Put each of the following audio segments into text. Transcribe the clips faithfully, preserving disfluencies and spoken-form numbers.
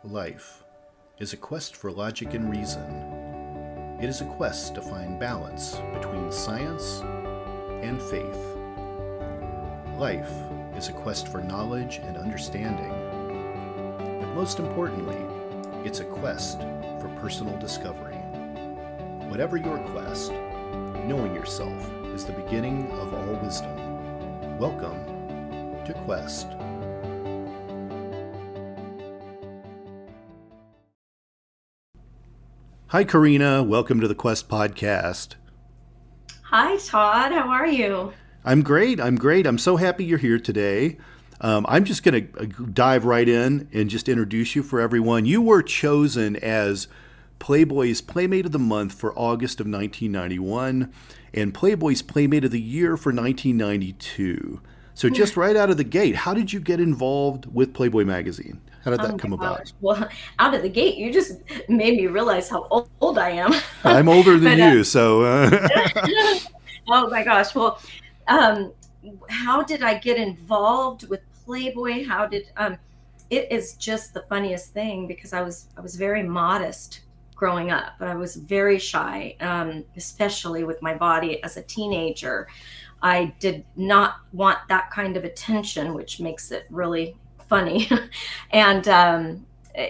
Life is a quest for logic and reason. It is a quest to find balance between science and faith. Life is a quest for knowledge and understanding. But most importantly, it's a quest for personal discovery. Whatever your quest, knowing yourself is the beginning of all wisdom. Welcome to Quest. Hi, Karina. Welcome to the Quest podcast. Hi, Todd. How are you? I'm great. I'm great. I'm so happy you're here today. Um, I'm just going to dive right in and just introduce you for everyone. You were chosen as Playboy's Playmate of the Month for August of nineteen ninety-one and Playboy's Playmate of the Year for nineteen ninety-two. So just right out of the gate, how did you get involved with Playboy magazine? How did that oh come about? Gosh. Well, out of the gate, you just made me realize how old, old I am. I'm older than but, uh, you, so. Uh... oh my gosh. Well, um, how did I get involved with Playboy? How did um, it is just the funniest thing because I was I was very modest growing up. I was very shy, um, especially with my body as a teenager. I did not want that kind of attention, which makes it really funny. and um,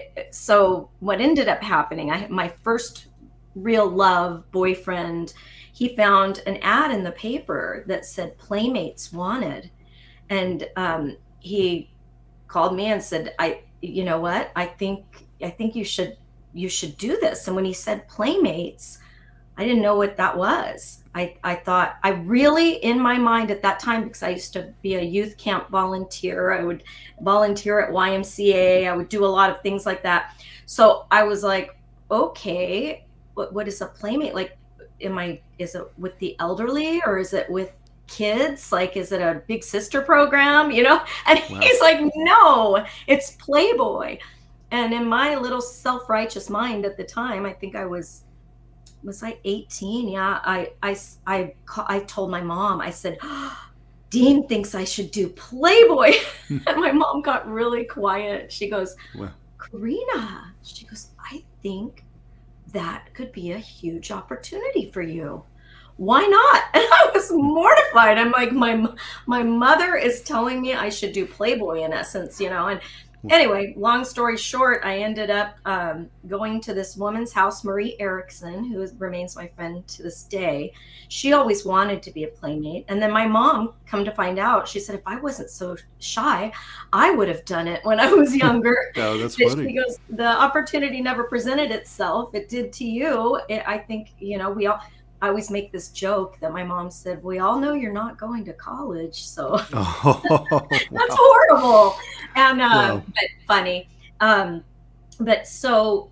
so what ended up happening, I my first real love boyfriend, he found an ad in the paper that said Playmates wanted. And um, he called me and said, I, you know what, I think, I think you should, you should do this. And when he said Playmates, I didn't know what that was. I, I thought, I really, in my mind at that time, because I used to be a youth camp volunteer, I would volunteer at Y M C A, I would do a lot of things like that. So I was like, okay, what, what is a Playmate? Like, am I, is it with the elderly or is it with kids? Like, is it a big sister program, you know? And wow. He's like, no, it's Playboy. And in my little self-righteous mind at the time, I think I was, was I eighteen? Yeah, I, I, I, I told my mom, I said, oh, Dean thinks I should do Playboy. And my mom got really quiet. She goes, wow. Karina, she goes, I think that could be a huge opportunity for you. Why not? And I was mortified. I'm like, my, my mother is telling me I should do Playboy in essence, you know? And anyway, long story short, I ended up um, going to this woman's house, Marie Erickson, who is, remains my friend to this day. She always wanted to be a Playmate. And then my mom, come to find out, she said, if I wasn't so shy, I would have done it when I was younger. Oh, that's funny. She goes, the opportunity never presented itself. It did to you. It, I think, you know, we all, I always make this joke that my mom said, we all know you're not going to college. So oh, wow. That's horrible. And, uh, wow. but funny. Um, but so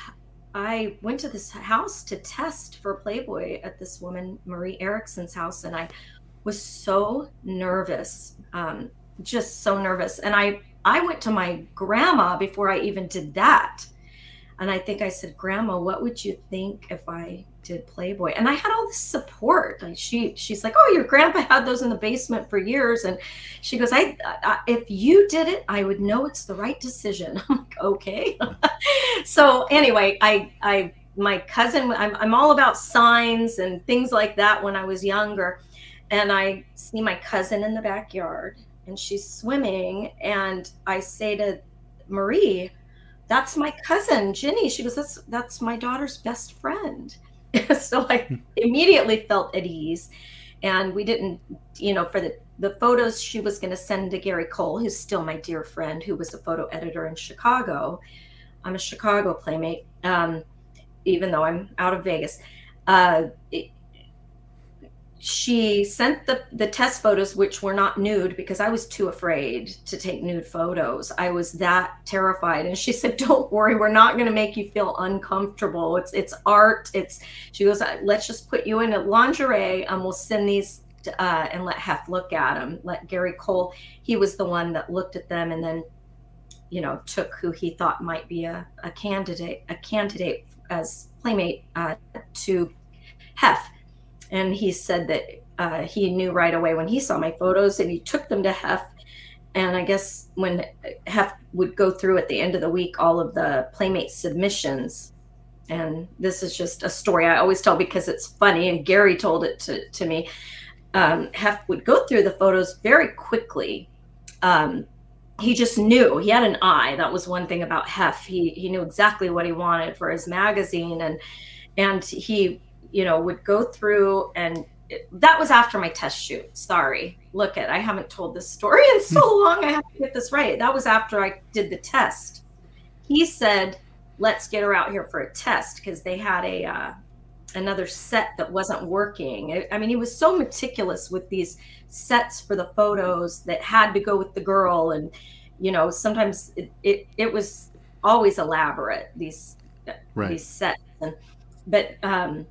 I went to this house to test for Playboy at this woman, Marie Erickson's house. And I was so nervous, um, just so nervous. And I, I went to my grandma before I even did that. And I think I said, Grandma, what would you think if I did Playboy? And I had all this support. Like she, she's like, oh, your grandpa had those in the basement for years. And she goes, I, I if you did it, I would know it's the right decision. I'm like, okay. So anyway, I, I, my cousin, I'm, I'm all about signs and things like that when I was younger. And I see my cousin in the backyard and she's swimming. And I say to Marie, that's my cousin, Ginny. She goes, that's, that's my daughter's best friend. So I immediately felt at ease. And we didn't, you know, for the, the photos she was going to send to Gary Cole, who's still my dear friend, who was a photo editor in Chicago. I'm a Chicago Playmate, um, even though I'm out of Vegas. Uh, it, she sent the, the test photos, which were not nude because I was too afraid to take nude photos. I was that terrified. And she said, don't worry, we're not going to make you feel uncomfortable. It's, it's art. It's, she goes, let's just put you in a lingerie and we'll send these to, uh, and let Hef look at them. Let Gary Cole, he was the one that looked at them and then, you know, took who he thought might be a, a candidate, a candidate as Playmate uh, to Hef. And he said that uh, he knew right away when he saw my photos and he took them to Hef And I guess when Hef would go through at the end of the week all of the Playmate submissions, and this is just a story I always tell because it's funny, and Gary told it to, to me. Um, Hef would go through the photos very quickly. Um, he just knew. He had an eye. That was one thing about Hef. He he knew exactly what he wanted for his magazine, and and he, you know, would go through, and it, that was after my test shoot. Sorry, look at I haven't told this story in so long. I have to get this right. That was after I did the test. He said, "Let's get her out here for a test," because they had a uh, another set that wasn't working. I mean, he was so meticulous with these sets for the photos that had to go with the girl, and you know, sometimes it it, it was always elaborate, these right. these sets. And but um,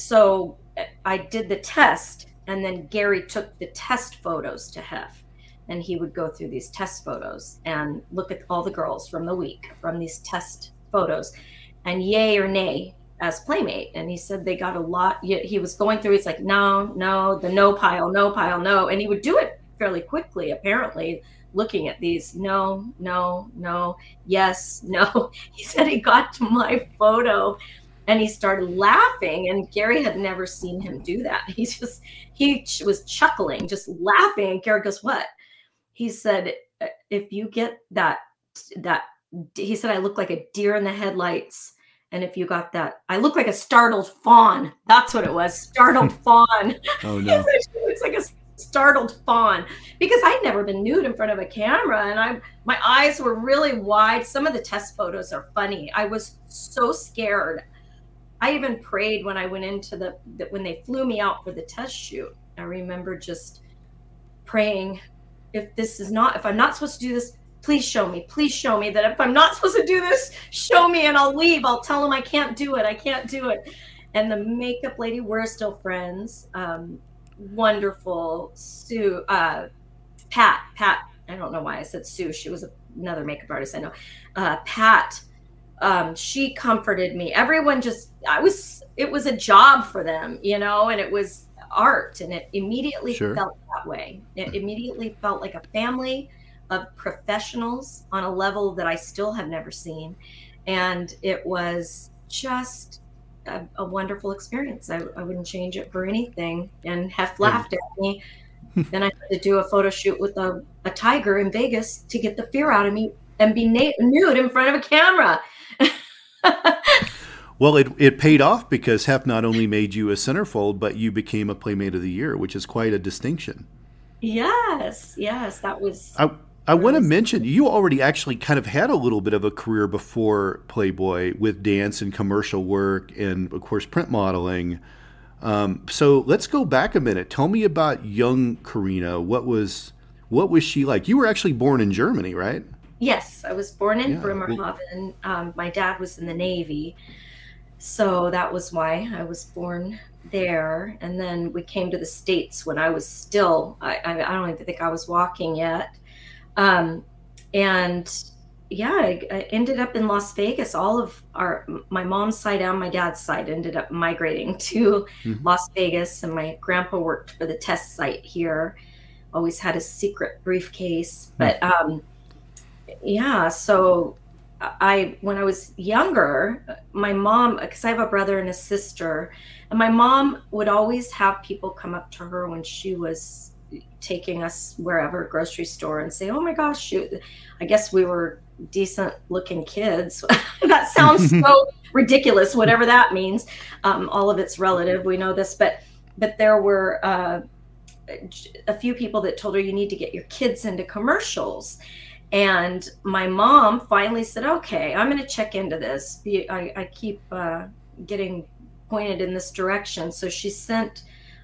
so I did the test, and then Gary took the test photos to Hef, and he would go through these test photos and look at all the girls from the week from these test photos, and yay or nay as Playmate. And he said they got a lot. He was going through, it's like, no, no, the no pile, no pile, no. And he would do it fairly quickly, apparently, looking at these, no, no, no, yes, no. He said he got to my photo and he started laughing, and Gary had never seen him do that. He just, he was chuckling, just laughing. And Gary goes, what? He said, if you get that, that, he said, I look like a deer in the headlights. And if you got that, I look like a startled fawn. That's what it was. Startled fawn. Oh, no. It's like a startled fawn, because I'd never been nude in front of a camera. And I, my eyes were really wide. Some of the test photos are funny. I was so scared. I even prayed when I went into the, the when they flew me out for the test shoot. I remember just praying, if this is not, if I'm not supposed to do this, please show me, please show me that if I'm not supposed to do this, show me and I'll leave. I'll tell them I can't do it. I can't do it. And the makeup lady, we're still friends. Um, wonderful Sue, uh, Pat, Pat. I don't know why I said Sue. She was another makeup artist I know. Uh, Pat, um, she comforted me. Everyone just, I was, it was a job for them, you know, and it was art, and it immediately Sure. felt that way. It immediately felt like a family of professionals on a level that I still have never seen. And it was just a, a wonderful experience. I, I wouldn't change it for anything. And Hef laughed at me. Then I had to do a photo shoot with a, a tiger in Vegas to get the fear out of me and be na- nude in front of a camera. Well, it, it paid off, because Hef not only made you a centerfold, but you became a Playmate of the Year, which is quite a distinction. Yes, yes, that was... I, I want to mention, you already actually kind of had a little bit of a career before Playboy with dance and commercial work and, of course, print modeling. Um, so let's go back a minute. Tell me about young Karina. What was what was she like? You were actually born in Germany, right? Yes, I was born in Yeah. Bremerhaven. Um, my dad was in the Navy, so that was why I was born there. And then we came to the States when I was still, I, I, I don't even think I was walking yet. Um, and yeah, I, I ended up in Las Vegas. All of our, my mom's side and my dad's side ended up migrating to Mhm. Las Vegas. And my grandpa worked for the test site here, always had a secret briefcase. But um, yeah, so I, when I was younger, my mom, because I have a brother and a sister, and my mom would always have people come up to her when she was taking us wherever, grocery store, and say, oh my gosh, shoot, I guess we were decent looking kids. That sounds so ridiculous, whatever that means. Um, all of it's relative. We know this, but, but there were uh, a few people that told her, you need to get your kids into commercials. And my mom finally said, okay, I'm going to check into this. I, I keep uh, getting pointed in this direction. So she sent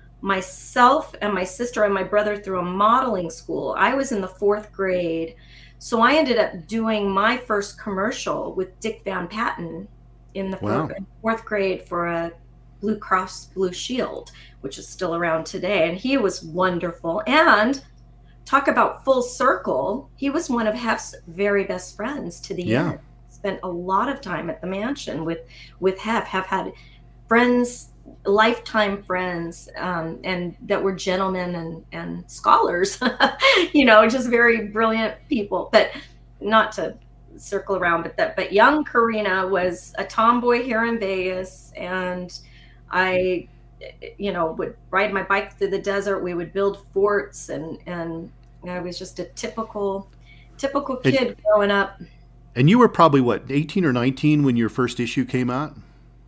myself and my sister and my brother through a modeling school. I was in the fourth grade. So I ended up doing my first commercial with Dick Van Patten in the Wow. fourth, fourth grade for a Blue Cross Blue Shield, which is still around today. And he was wonderful. And talk about full circle, he was one of Hef's very best friends to the Yeah. end. Spent a lot of time at the mansion with, with Hef. Hef had friends lifetime friends, um, and that were gentlemen and, and scholars, you know, just very brilliant people. But not to circle around, but that, but young Karina was a tomboy here in Vegas. And I, you know, would ride my bike through the desert. We would build forts, and, and I was just a typical, typical And, kid growing up. and you were probably what, eighteen or nineteen when your first issue came out?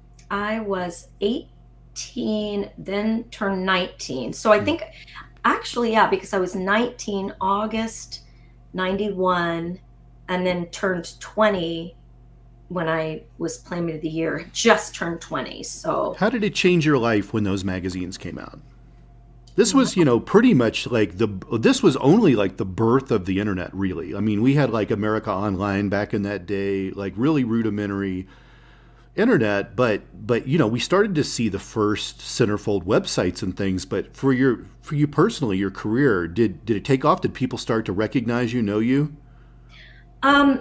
I was eighteen, then turned nineteen. So I Hmm. think actually, yeah, because I was nineteen August ninety-one, and then turned twenty when I was Playmate of the Year, just turned twenty. So How did it change your life when those magazines came out? This was, you know, pretty much like the, this was only like the birth of the internet, really. I mean, we had like America Online back in that day, like really rudimentary internet, but, but, you know, we started to see the first centerfold websites and things. But for your, for you personally, your career, did, did it take off? Did people start to recognize you, know you? Um,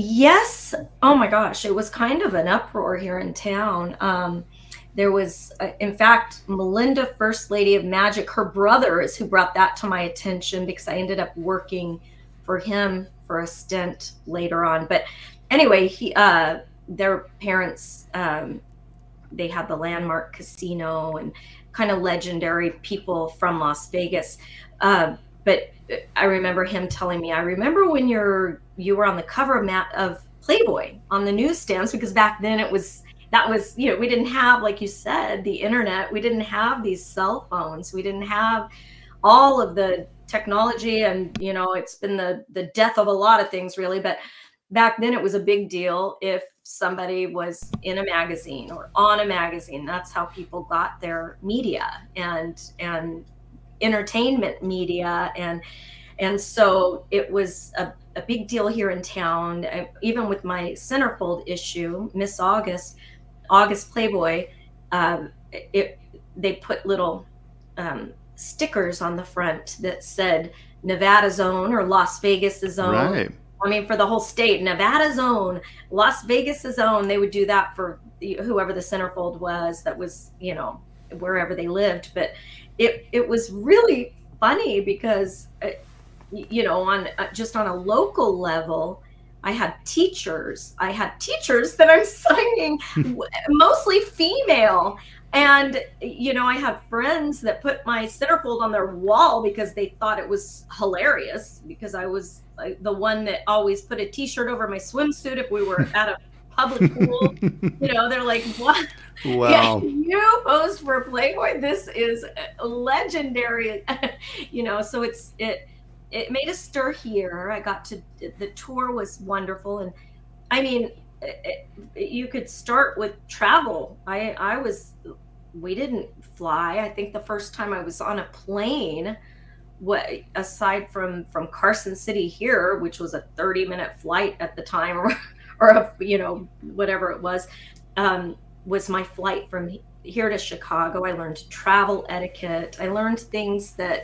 yes. Oh my gosh, it was kind of an uproar here in town. Um, there was, uh, in fact, Melinda, First Lady of Magic, her brother is who brought that to my attention, because I ended up working for him for a stint later on. But anyway, he, uh, their parents, um, they had the Landmark Casino and kind of legendary people from Las Vegas. Uh, but I remember him telling me, I remember when you're you were on the cover of, Matt, of Playboy on the newsstands, because back then it was, that was, you know, we didn't have, like you said, the internet. We didn't have these cell phones. We didn't have all of the technology, and, you know, it's been the, the death of a lot of things, really. But back then it was a big deal if somebody was in a magazine or on a magazine. That's how people got their media and, and entertainment media. And, and so it was a, a big deal here in town. I, even with my centerfold issue, Miss August, August Playboy, um, it, they put little um, stickers on the front that said Nevada's own or Las Vegas's own. Right. I mean, for the whole state, Nevada's own, Las Vegas's own. They would do that for whoever the centerfold was that was, you know, wherever they lived. But it it was really funny because, uh, you know, on uh, just on a local level, I had teachers. I had teachers that I'm signing, mostly female. And, you know, I had friends that put my centerfold on their wall because they thought it was hilarious, because I was uh, the one that always put a t-shirt over my swimsuit if we were at a public pool. You know, they're like, what? Wow. Yeah, you posed for Playboy? This is legendary. You know, so it's, it, it made a stir here. I got to, the tour was wonderful. And I mean, it, it, you could start with travel. I, I was, we didn't fly. I think the first time I was on a plane, what aside from, from Carson City here, which was a thirty minute flight at the time, or, or a, you know, whatever it was, um, was my flight from here to Chicago. I learned travel etiquette. I learned things that,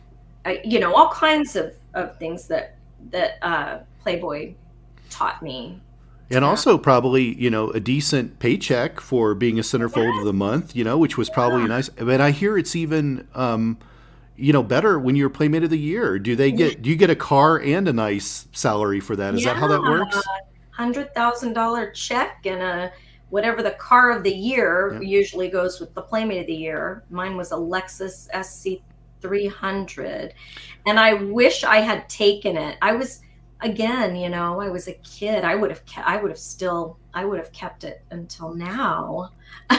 I, you know, all kinds of, of things that, that uh, Playboy taught me. And also probably, you know, a decent paycheck for being a centerfold Yes. of the month, you know, which was probably Yeah. nice. But I hear it's even, um, you know, better when you're Playmate of the Year. Do they get, do you get a car and a nice salary for that? Is that how that works? Hundred thousand dollar check and a whatever the car of the year Yeah. usually goes with the Playmate of the Year. Mine was a Lexus S C three hundred, and I wish I had taken it. I was, again, you know, I was a kid. I would have, ke- I would have still, I would have kept it until now.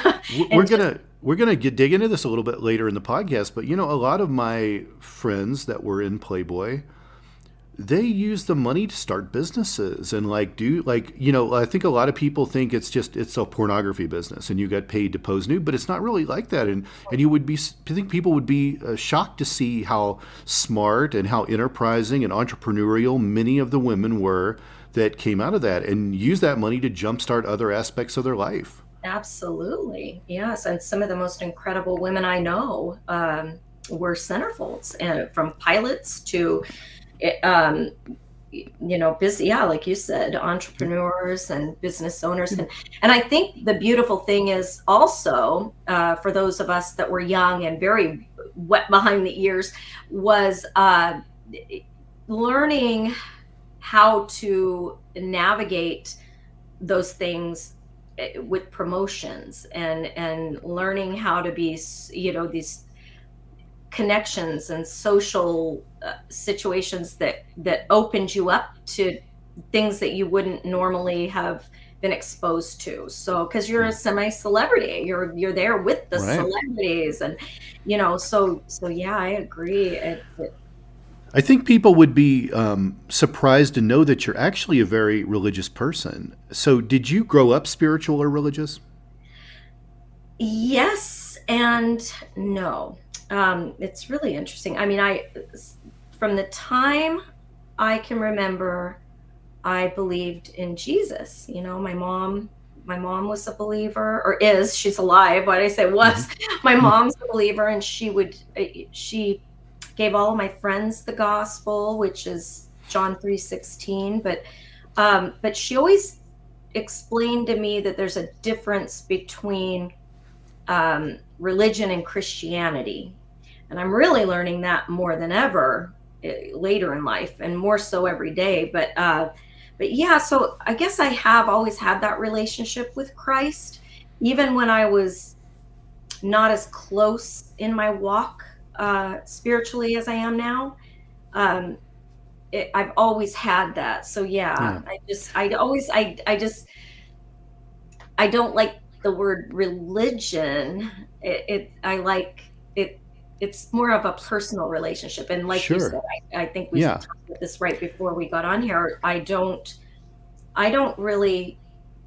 W- We're gonna we're gonna get dig into this a little bit later in the podcast, but you know, a lot of my friends that were in Playboy, they use the money to start businesses and like do like, you know, I think a lot of people think it's just it's a pornography business and you get paid to pose nude, but it's not really like that. And and you would be, I think people would be uh, shocked to see how smart and how enterprising and entrepreneurial many of the women were that came out of that and use that money to jumpstart other aspects of their life. Absolutely. Yes. And some of the most incredible women I know um, were centerfolds, and from pilots to, um, you know, busy, yeah, like you said, entrepreneurs and business owners. And, and I think the beautiful thing is also, uh, for those of us that were young and very wet behind the ears, was uh, learning how to navigate those things with promotions, and and learning how to be, you know, these connections and social uh, situations that that opened you up to things that you wouldn't normally have been exposed to. So because you're a semi-celebrity, you're you're there with the Right. celebrities, and you know, so so yeah, I agree. It, it, I think people would be um, surprised to know that you're actually a very religious person. So, did you grow up spiritual or religious? yes and no. Um, it's really interesting. I mean, I from the time I can remember, I believed in Jesus. You know, my mom, my mom was a believer, or is. She's alive. Why did I say was? My mom's a believer, and she would, uh, she gave all of my friends the gospel, which is John three sixteen. But, um, but she always explained to me that there's a difference between um, religion and Christianity, and I'm really learning that more than ever uh, later in life, and more so every day. But uh, but yeah, so I guess I have always had that relationship with Christ, even when I was not as close in my walk uh, spiritually as I am now. Um, it, I've always had that. So yeah, Yeah. I just, I always, I, I just, I don't like the word religion. It, it I like it. It's more of a personal relationship. And like you said, Sure. I, I think we Yeah. talked about this right before we got on here. I don't, I don't really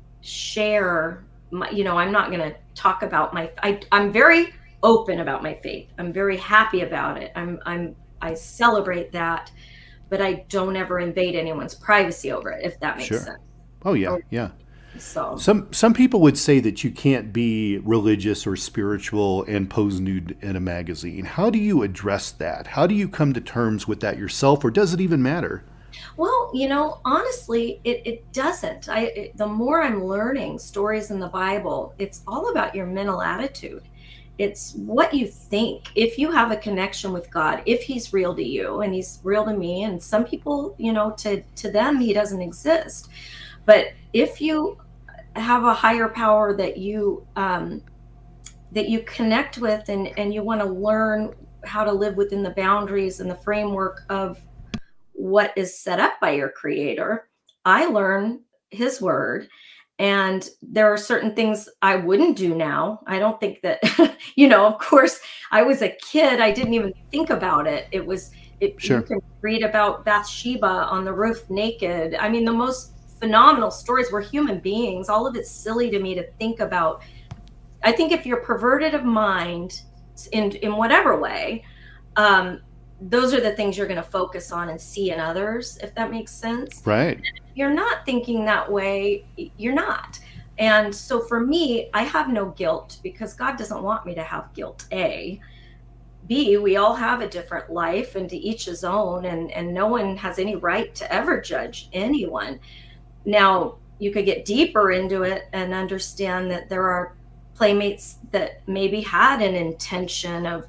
share my, you know, I'm not going to talk about my, I, I'm very open about my faith. I'm very happy about it. I'm, I'm, I celebrate that, but I don't ever invade anyone's privacy over it, if that makes Sure. sense. Oh yeah, Or- yeah. So, Some some people would say that you can't be religious or spiritual and pose nude in a magazine. How do you address that? How do you come to terms with that yourself, or does it even matter? well, you know, honestly, it, it doesn't. I it, the more I'm learning stories in the Bible, it's all about your mental attitude. It's what you think. If you have a connection with God, if he's real to you, and he's real to me, and some people, you know, to to them he doesn't exist. But if you have a higher power that you um, that you connect with, and and you want to learn how to live within the boundaries and the framework of what is set up by your creator, I learn his word. And there are certain things I wouldn't do now. I don't think that, you know, of course, I was a kid. I didn't even think about it. It was, it, you Sure. can read about Bathsheba on the roof naked. I mean, the most phenomenal stories. We're human beings. All of it's silly to me to think about. I think if you're perverted of mind in, in whatever way, um, those are the things you're going to focus on and see in others, if that makes sense. Right. If you're not thinking that way, you're not. And so for me, I have no guilt, because God doesn't want me to have guilt. A, B, we all have a different life, and to each his own, and, and no one has any right to ever judge anyone. Now, you could get deeper into it and understand that there are playmates that maybe had an intention of,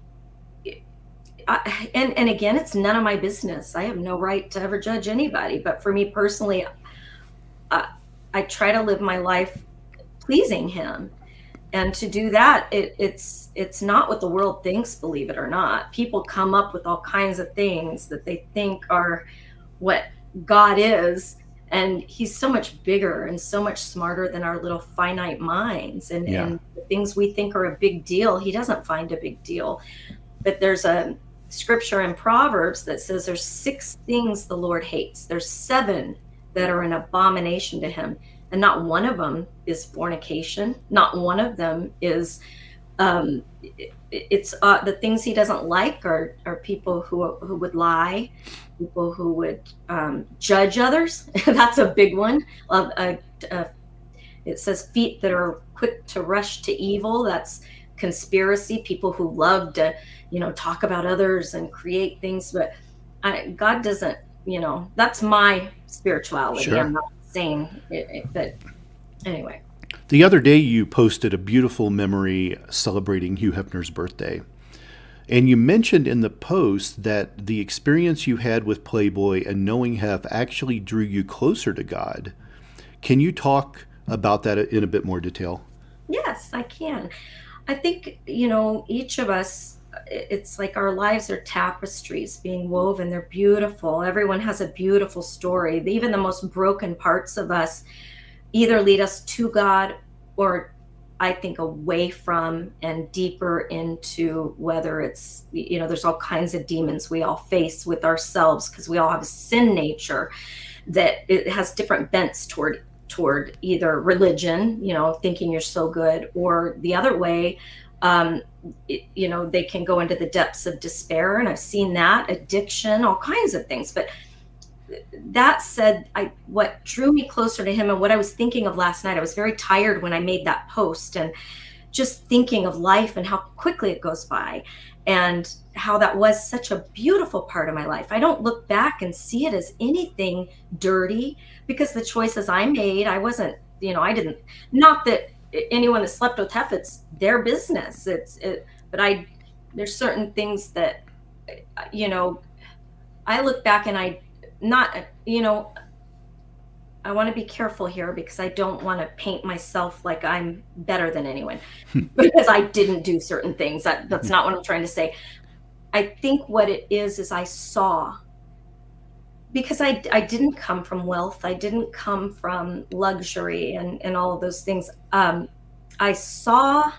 I, and and again, it's none of my business. I have no right to ever judge anybody. But for me personally, uh, I try to live my life pleasing him, and to do that, it, it's it's not what the world thinks. Believe it or not, people come up with all kinds of things that they think are what God is, and he's so much bigger and so much smarter than our little finite minds. And, Yeah. and the things we think are a big deal, he doesn't find a big deal. But there's a scripture in Proverbs that says there's six things the Lord hates. There's seven that are an abomination to him. And not one of them is fornication. Not one of them is, um, it, it's uh, the things he doesn't like are, are people who, who would lie, people who would um, judge others. That's a big one. Uh, uh, uh, it says feet that are quick to rush to evil. That's conspiracy, people who love to, you know, talk about others and create things. But I, God doesn't you know, that's my spirituality. Sure. I'm not saying it, it, but anyway. The other day you posted a beautiful memory celebrating Hugh Hefner's birthday. And you mentioned in the post that the experience you had with Playboy and knowing Hef actually drew you closer to God. Can you talk about that in a bit more detail? Yes, I can. I think, you know, each of us, it's like our lives are tapestries being woven. They're beautiful. Everyone has a beautiful story. Even the most broken parts of us either lead us to God or, I think, away from and deeper into, whether it's, you know, there's all kinds of demons we all face with ourselves because we all have a sin nature that it has different bents toward toward either religion, you know, thinking you're so good, or the other way, um, it, you know, they can go into the depths of despair. And I've seen that, addiction, all kinds of things. But that said, I what drew me closer to him and what I was thinking of last night, I was very tired when I made that post, and just thinking of life and how quickly it goes by, and how that was such a beautiful part of my life. I don't look back and see it as anything dirty, because the choices I made, I wasn't, you know, I didn't, not that anyone that slept with Hef, it's their business. It's, it, but I, there's certain things that, you know, I look back and I, not, you know, I want to be careful here because I don't want to paint myself like I'm better than anyone because I didn't do certain things. That, that's not what I'm trying to say. I think what it is, is I saw, because I, I didn't come from wealth. I didn't come from luxury and, and all of those things. Um, I saw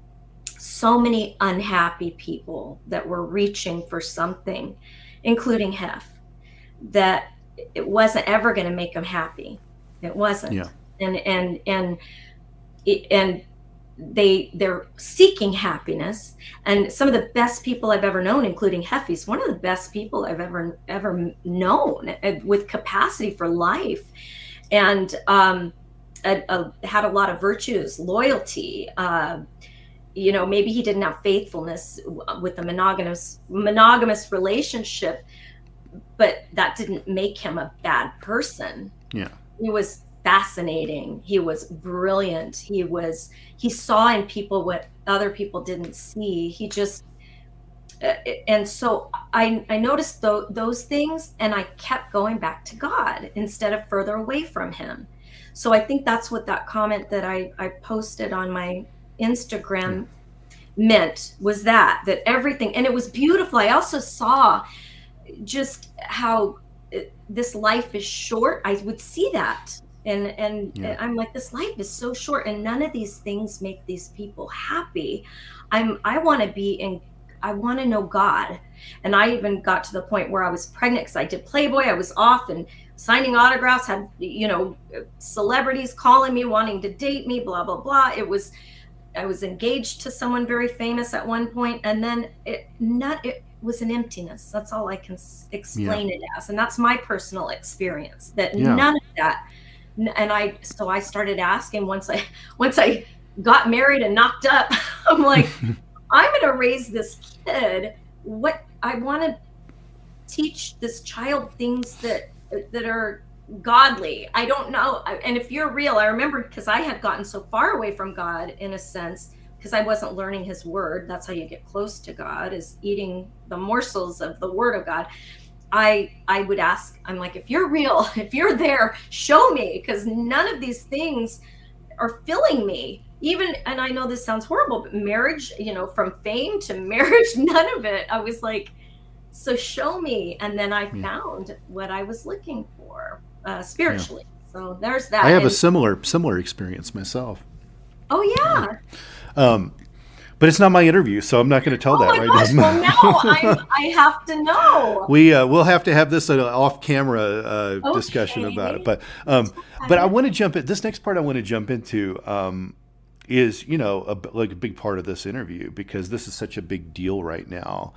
so many unhappy people that were reaching for something, including Hef, that it wasn't ever going to make them happy. It wasn't. Yeah. And, and, and, it, and they, they're seeking happiness. And some of the best people I've ever known, including Hef, he's one of the best people I've ever, ever known, with capacity for life. And, um, a, a, had a lot of virtues, loyalty, uh, you know, maybe he didn't have faithfulness with a monogamous, monogamous relationship, but that didn't make him a bad person. Yeah. He was fascinating. He was brilliant. He was, he saw in people what other people didn't see. He just, uh, and so I, I noticed th- those things, and I kept going back to God instead of further away from him. So I think that's what that comment that I, I posted on my Instagram mm. meant, was that, that everything, and it was beautiful. I also saw just how this life is short. I would see that. And, and yeah. I'm like, this life is so short, and none of these things make these people happy. I'm, I want to be in, I want to know God. And I even got to the point where I was pregnant because I did Playboy. I was off and signing autographs, had, you know, celebrities calling me, wanting to date me, blah, blah, blah. It was, I was engaged to someone very famous at one point, and then it not, it was an emptiness. That's all I can explain yeah. it as. And that's my personal experience, that yeah. none of that. And I, so I started asking once I, once I got married and knocked up, I'm like, I'm going to raise this kid. What I want to teach this child things that, that are godly. I don't know. And if you're real, I remember, because I had gotten so far away from God in a sense, because I wasn't learning his word. That's how you get close to God, is eating the morsels of the word of God. I I would ask, I'm like, if you're real, if you're there, show me, because none of these things are filling me. Even, and I know this sounds horrible, but marriage, you know, from fame to marriage, none of it. I was like, so show me. And then I found what I was looking for uh, spiritually. Yeah. So there's that. I have and, a similar similar experience myself. Oh yeah. Um, but it's not my interview, so I'm not going to tell oh that my right gosh, now. Well, now I, I have to know. We uh, we'll have to have this an off-camera uh, okay. discussion about it. But um, but I want to jump in. This next part I want to jump into um, is, you know, a, like a big part of this interview, because this is such a big deal right now.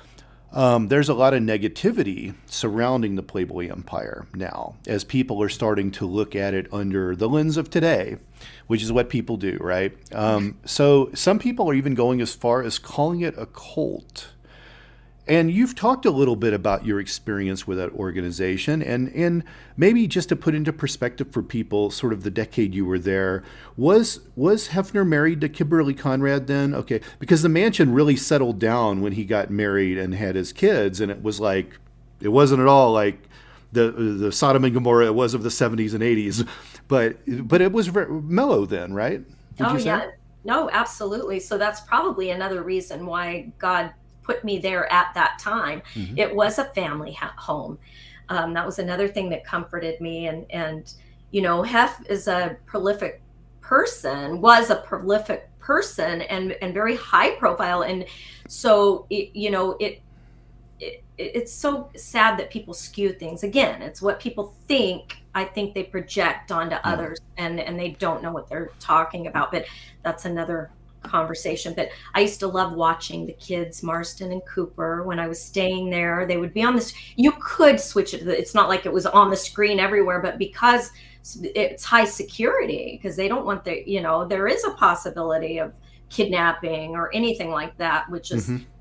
Um, there's a lot of negativity surrounding the Playboy empire now, as people are starting to look at it under the lens of today, which is what people do, right? Um, so some people are even going as far as calling it a cult. and you've talked a little bit about your experience with that organization, and and maybe just to put into perspective for people, sort of the decade you were there, was was Hefner married to Kimberly Conrad then? Okay, because the mansion really settled down when he got married and had his kids, and it was like, it wasn't at all like the the Sodom and Gomorrah it was of the seventies and eighties, but but it was very mellow then, right? Would Oh you say? yeah, no, absolutely. So that's probably another reason why God put me there at that time. Mm-hmm. It was a family ha- home. Um, that was another thing that comforted me. And, and, you know, Hef is a prolific person, was a prolific person and, and very high profile. And so, it, you know, it, it, it's so sad that people skew things. Again, it's what people think. I think they project onto Yeah. others and, and they don't know what they're talking about, but that's another conversation. But I used to love watching the kids, Marston and Cooper, when I was staying there. They would be on this, you could switch it. It's not like it was on the screen everywhere, but because it's high security, because they don't want the, you know, there is a possibility of kidnapping or anything like that, which is Mm-hmm.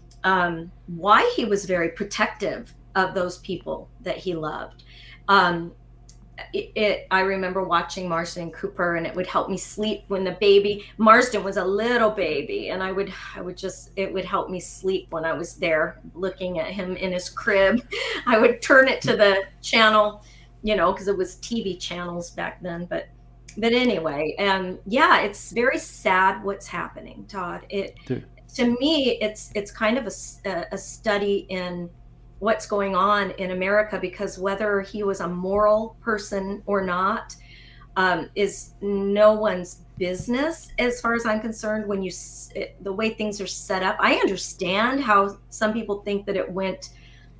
um, why he was very protective of those people that he loved. Um, It, it, I remember watching Marston and Cooper, and it would help me sleep when the baby Marston was a little baby, and I would, I would just, it would help me sleep when I was there looking at him in his crib. I would turn it to the channel, you know, because it was T V channels back then. But, but anyway, um, yeah, it's very sad what's happening, Todd. It Dude. To me, it's it's kind of a, a study in what's going on in America, because whether he was a moral person or not um, is no one's business as far as I'm concerned. When you, it, the way things are set up, I understand how some people think that it went,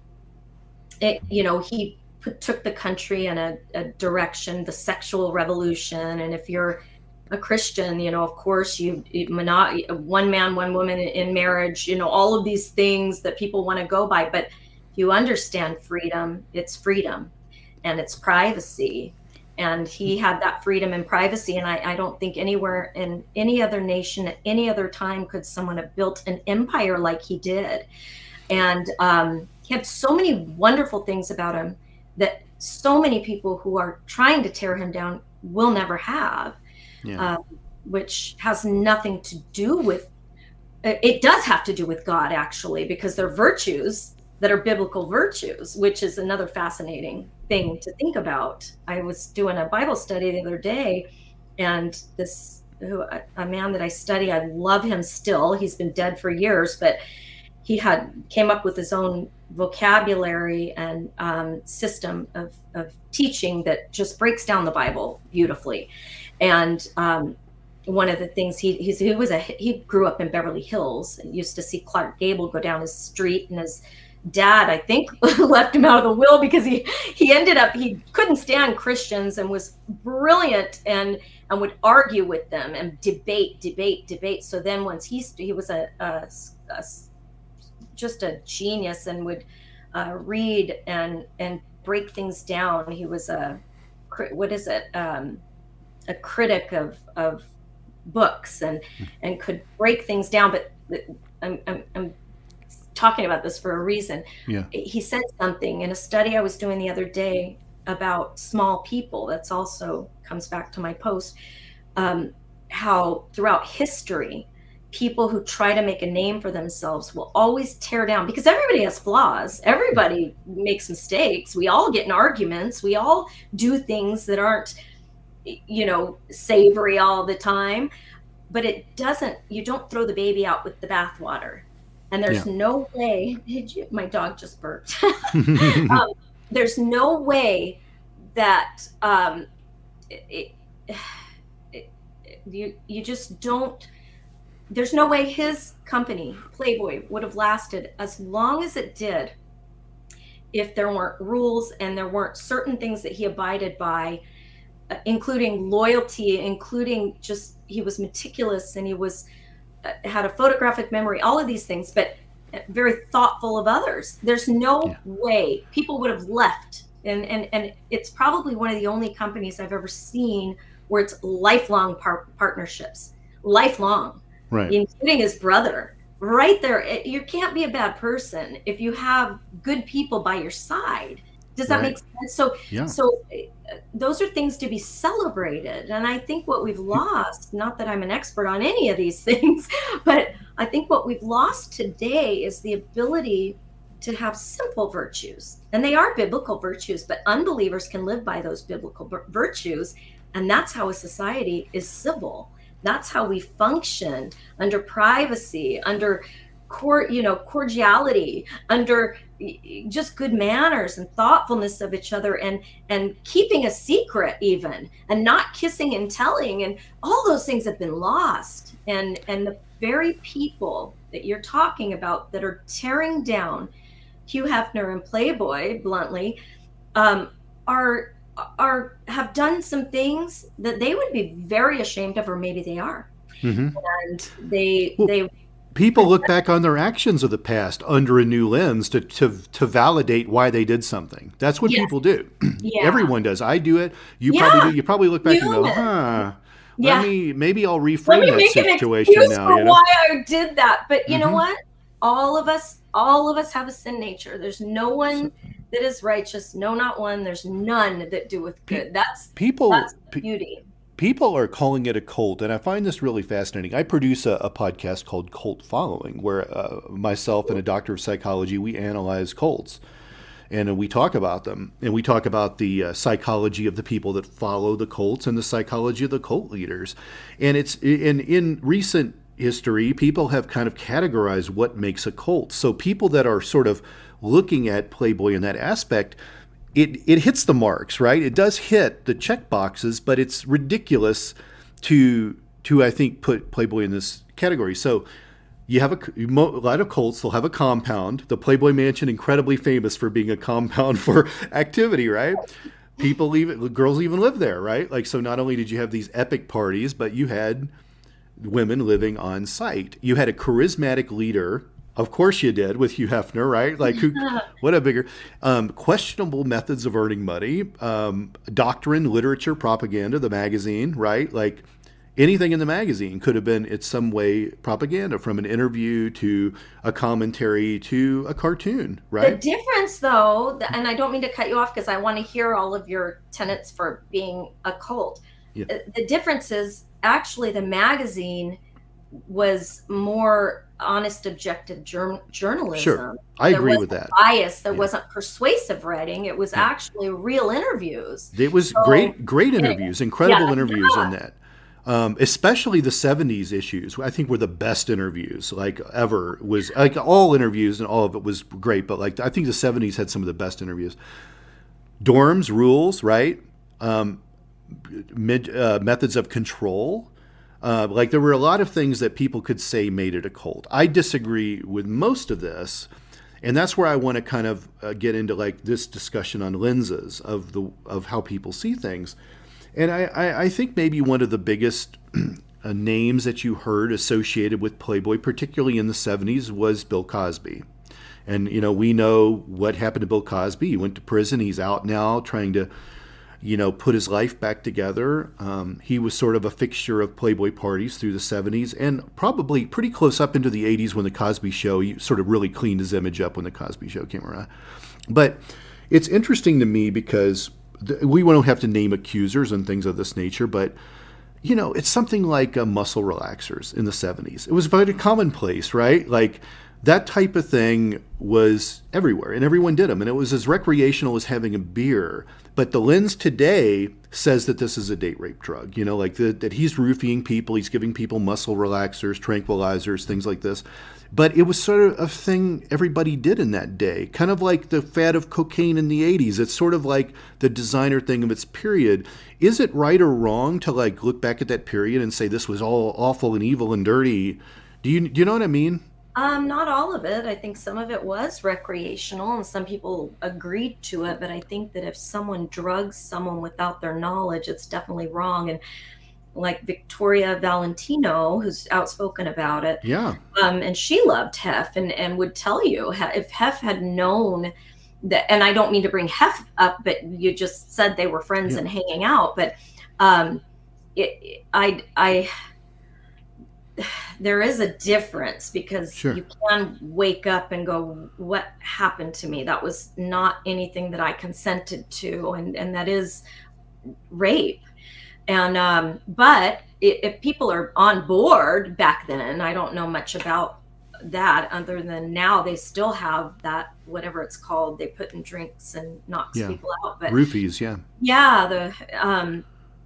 it, you know, he put, took the country in a, a direction, the sexual revolution. And if you're a Christian, you know, of course you, you mono, one man, one woman in marriage, you know, all of these things that people want to go by. But you understand freedom, it's freedom and it's privacy. And he had that freedom and privacy. And I, I don't think anywhere in any other nation at any other time could someone have built an empire like he did. And um, he had so many wonderful things about him that so many people who are trying to tear him down will never have, Yeah. uh, which has nothing to do with, it does have to do with God, actually, because they're virtues that are biblical virtues, which is another fascinating thing to think about. I was doing a Bible study the other day, and this who, a, a man that I study, I love him still. He's been dead for years, but he had came up with his own vocabulary and um, system of, of teaching that just breaks down the Bible beautifully. And um, one of the things he he's, he was a he grew up in Beverly Hills and used to see Clark Gable go down his street, and his dad, I think, left him out of the will because he he ended up he couldn't stand Christians and was brilliant and and would argue with them and debate debate debate. So then once he he was a, a, a just a genius and would uh, read and and break things down. He was a what is it um, a critic of of books and and could break things down. But I'm, I'm, I'm talking about this for a reason. Yeah. He said something in a study I was doing the other day about small people. That's also comes back to my post. Um, how throughout history, people who try to make a name for themselves will always tear down, because everybody has flaws. Everybody makes mistakes. We all get in arguments. We all do things that aren't, you know, savory all the time. But it doesn't, you don't throw the baby out with the bathwater. And there's yeah. no way, did you, my dog just burped. um, there's no way that um, it, it, it, you, you just don't, there's no way his company, Playboy, would have lasted as long as it did if there weren't rules and there weren't certain things that he abided by, uh, including loyalty, including just, he was meticulous and he was, uh, had a photographic memory, all of these things, but very thoughtful of others. There's no yeah. way people would have left. And, and, and it's probably one of the only companies I've ever seen where it's lifelong par- partnerships, lifelong. Right. Including his brother. right there. It, you can't be a bad person if you have good people by your side. Does that Right. make sense? So, Yeah. so uh, those are things to be celebrated. And I think what we've lost, not that I'm an expert on any of these things, but I think what we've lost today is the ability to have simple virtues. And they are biblical virtues, but unbelievers can live by those biblical vir- virtues. And that's how a society is civil. That's how we function under privacy, under cor- you know, cordiality, under just good manners and thoughtfulness of each other, and and keeping a secret even, and not kissing and telling, and all those things have been lost. And and the very people that you're talking about that are tearing down Hugh Hefner and Playboy, bluntly, um, are are have done some things that they would be very ashamed of, or maybe they are. Mm-hmm. And they Well, they people look back on their actions of the past under a new lens to to, to validate why they did something. That's what Yes. people do. Yeah. Everyone does. I do it. You Yeah. probably do. You probably look back and go, Human. huh. Yeah. Let me maybe I'll Let reframe me that make an situation excuse now. for You know? why I did that. But you know Mhm. what? All of us, all of us have a sin nature. There's no one that is righteous. No, not one. There's none that doeth good. That's People that's the pe- beauty. people are calling it a cult, and I find this really fascinating. I produce a, a podcast called Cult Following, where uh, myself and a doctor of psychology, we analyze cults. And uh, we talk about them, and we talk about the uh, psychology of the people that follow the cults and the psychology of the cult leaders. And it's in in recent history, people have kind of categorized what makes a cult. So people that are sort of looking at Playboy in that aspect, it it hits the marks, right? It does hit the check boxes, but it's ridiculous to to I think put Playboy in this category. So you have a, a lot of cults, they'll have a compound. The Playboy Mansion, incredibly famous for being a compound for activity, right? People even, girls even live there, right? Like, so not only did you have these epic parties, but you had women living on site. You had a charismatic leader. Of course you did, with Hugh Hefner, right? Like, who, what a bigger, um, questionable methods of earning money, um, doctrine, literature, propaganda, the magazine, right? Like, anything in the magazine could have been, in some way, propaganda, from an interview to a commentary to a cartoon, The right? difference, though, th- and I don't mean to cut you off because I want to hear all of your tenets for being a cult. Yeah. Uh, The difference is actually the magazine was more honest, objective jour- journalism. Sure, I There agree wasn't with that. bias. There Yeah. wasn't persuasive writing. It was Yeah. actually real interviews. It was So- great, great interviews, incredible Yeah. interviews in that. Um, especially the seventies issues, I think, were the best interviews like ever. Was like all interviews, and all of it was great, but like I think the seventies had some of the best interviews. Dorms, rules, right? Um, mid, uh, methods of control. Uh, like there were a lot of things that people could say made it a cult. I disagree with most of this, and that's where I want to kind of uh, get into like this discussion on lenses of the of how people see things. And I, I, I think maybe one of the biggest uh, names that you heard associated with Playboy, particularly in the seventies, was Bill Cosby. And, you know, we know what happened to Bill Cosby. He went to prison. He's out now trying to, you know, put his life back together. Um, he was sort of a fixture of Playboy parties through the seventies and probably pretty close up into the eighties when the Cosby Show, he sort of really cleaned his image up when the Cosby Show came around. But it's interesting to me because we don't have to name accusers and things of this nature, but you know, it's something like uh, muscle relaxers in the seventies. It was very commonplace, right? Like that type of thing was everywhere, and everyone did them, and it was as recreational as having a beer. But the lens today says that this is a date rape drug. You know, like the, that he's roofing people, he's giving people muscle relaxers, tranquilizers, things like this. But it was sort of a thing everybody did in that day, kind of like the fad of cocaine in the eighties. It's sort of like the designer thing of its period. Is it right or wrong to like look back at that period and say this was all awful and evil and dirty? Do you do you know what I mean? Um, not all of it. I think some of it was recreational and some people agreed to it, but I think that if someone drugs someone without their knowledge, it's definitely wrong. And like Victoria Valentino, who's outspoken about it, Yeah. um, and she loved Hef and, and would tell you ha- if Hef had known that, and I don't mean to bring Hef up, but you just said they were friends Yeah. and hanging out, but um, it, I, I, there is a difference, because Sure. you can wake up and go, what happened to me? That was not anything that I consented to. And, and that is rape. And, um, but i- if people are on board back then, I don't know much about that other than now they still have that, whatever it's called, they put in drinks and knocks Yeah. people out. But Roofies, yeah. yeah, the, um,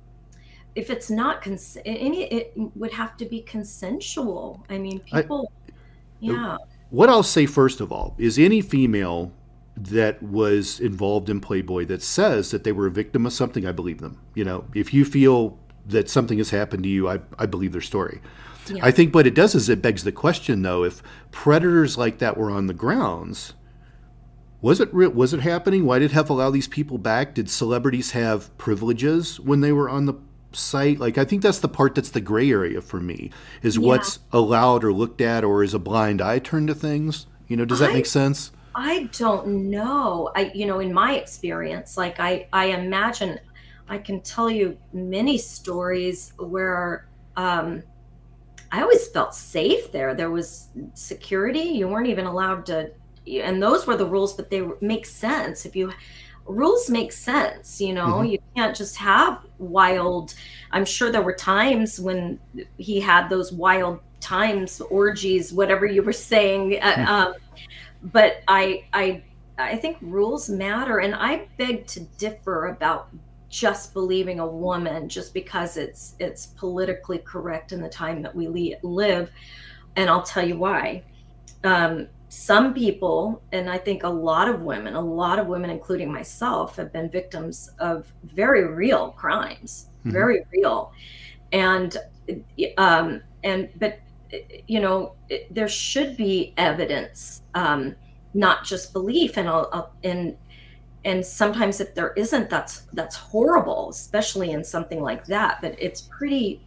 if it's not cons- any, it would have to be consensual. I mean, I, people, yeah, what I'll say first of all is any female that was involved in Playboy that says that they were a victim of something, I believe them. You know, if you feel that something has happened to you, I, I believe their story. yeah, I think what it does is it begs the question, though, if predators like that were on the grounds, was it re- was it happening? Why did Hef allow these people back? Did celebrities have privileges when they were on the site? Like, I think that's the part that's the gray area for me, is yeah. what's allowed or looked at, or is a blind eye turned to things? You know, does that I make sense? I don't know. I, you know, in my experience, like I, I imagine, I can tell you many stories where um, I always felt safe there. There was security. You weren't even allowed to, and those were the rules, but they make sense. If you, rules make sense, you know, Hmm. you can't just have wild, I'm sure there were times when he had those wild times, orgies, whatever you were saying. Uh, um, but I, I, I think rules matter, and I beg to differ about just believing a woman just because it's it's politically correct in the time that we le- live, and I'll tell you why. Um, some people, and I think a lot of women, a lot of women, including myself, have been victims of very real crimes, Hmm. very real, and um, and but you know, it, there should be evidence, um, not just belief. And I'll, I'll, and and sometimes if there isn't, that's that's horrible, especially in something like that. But it's pretty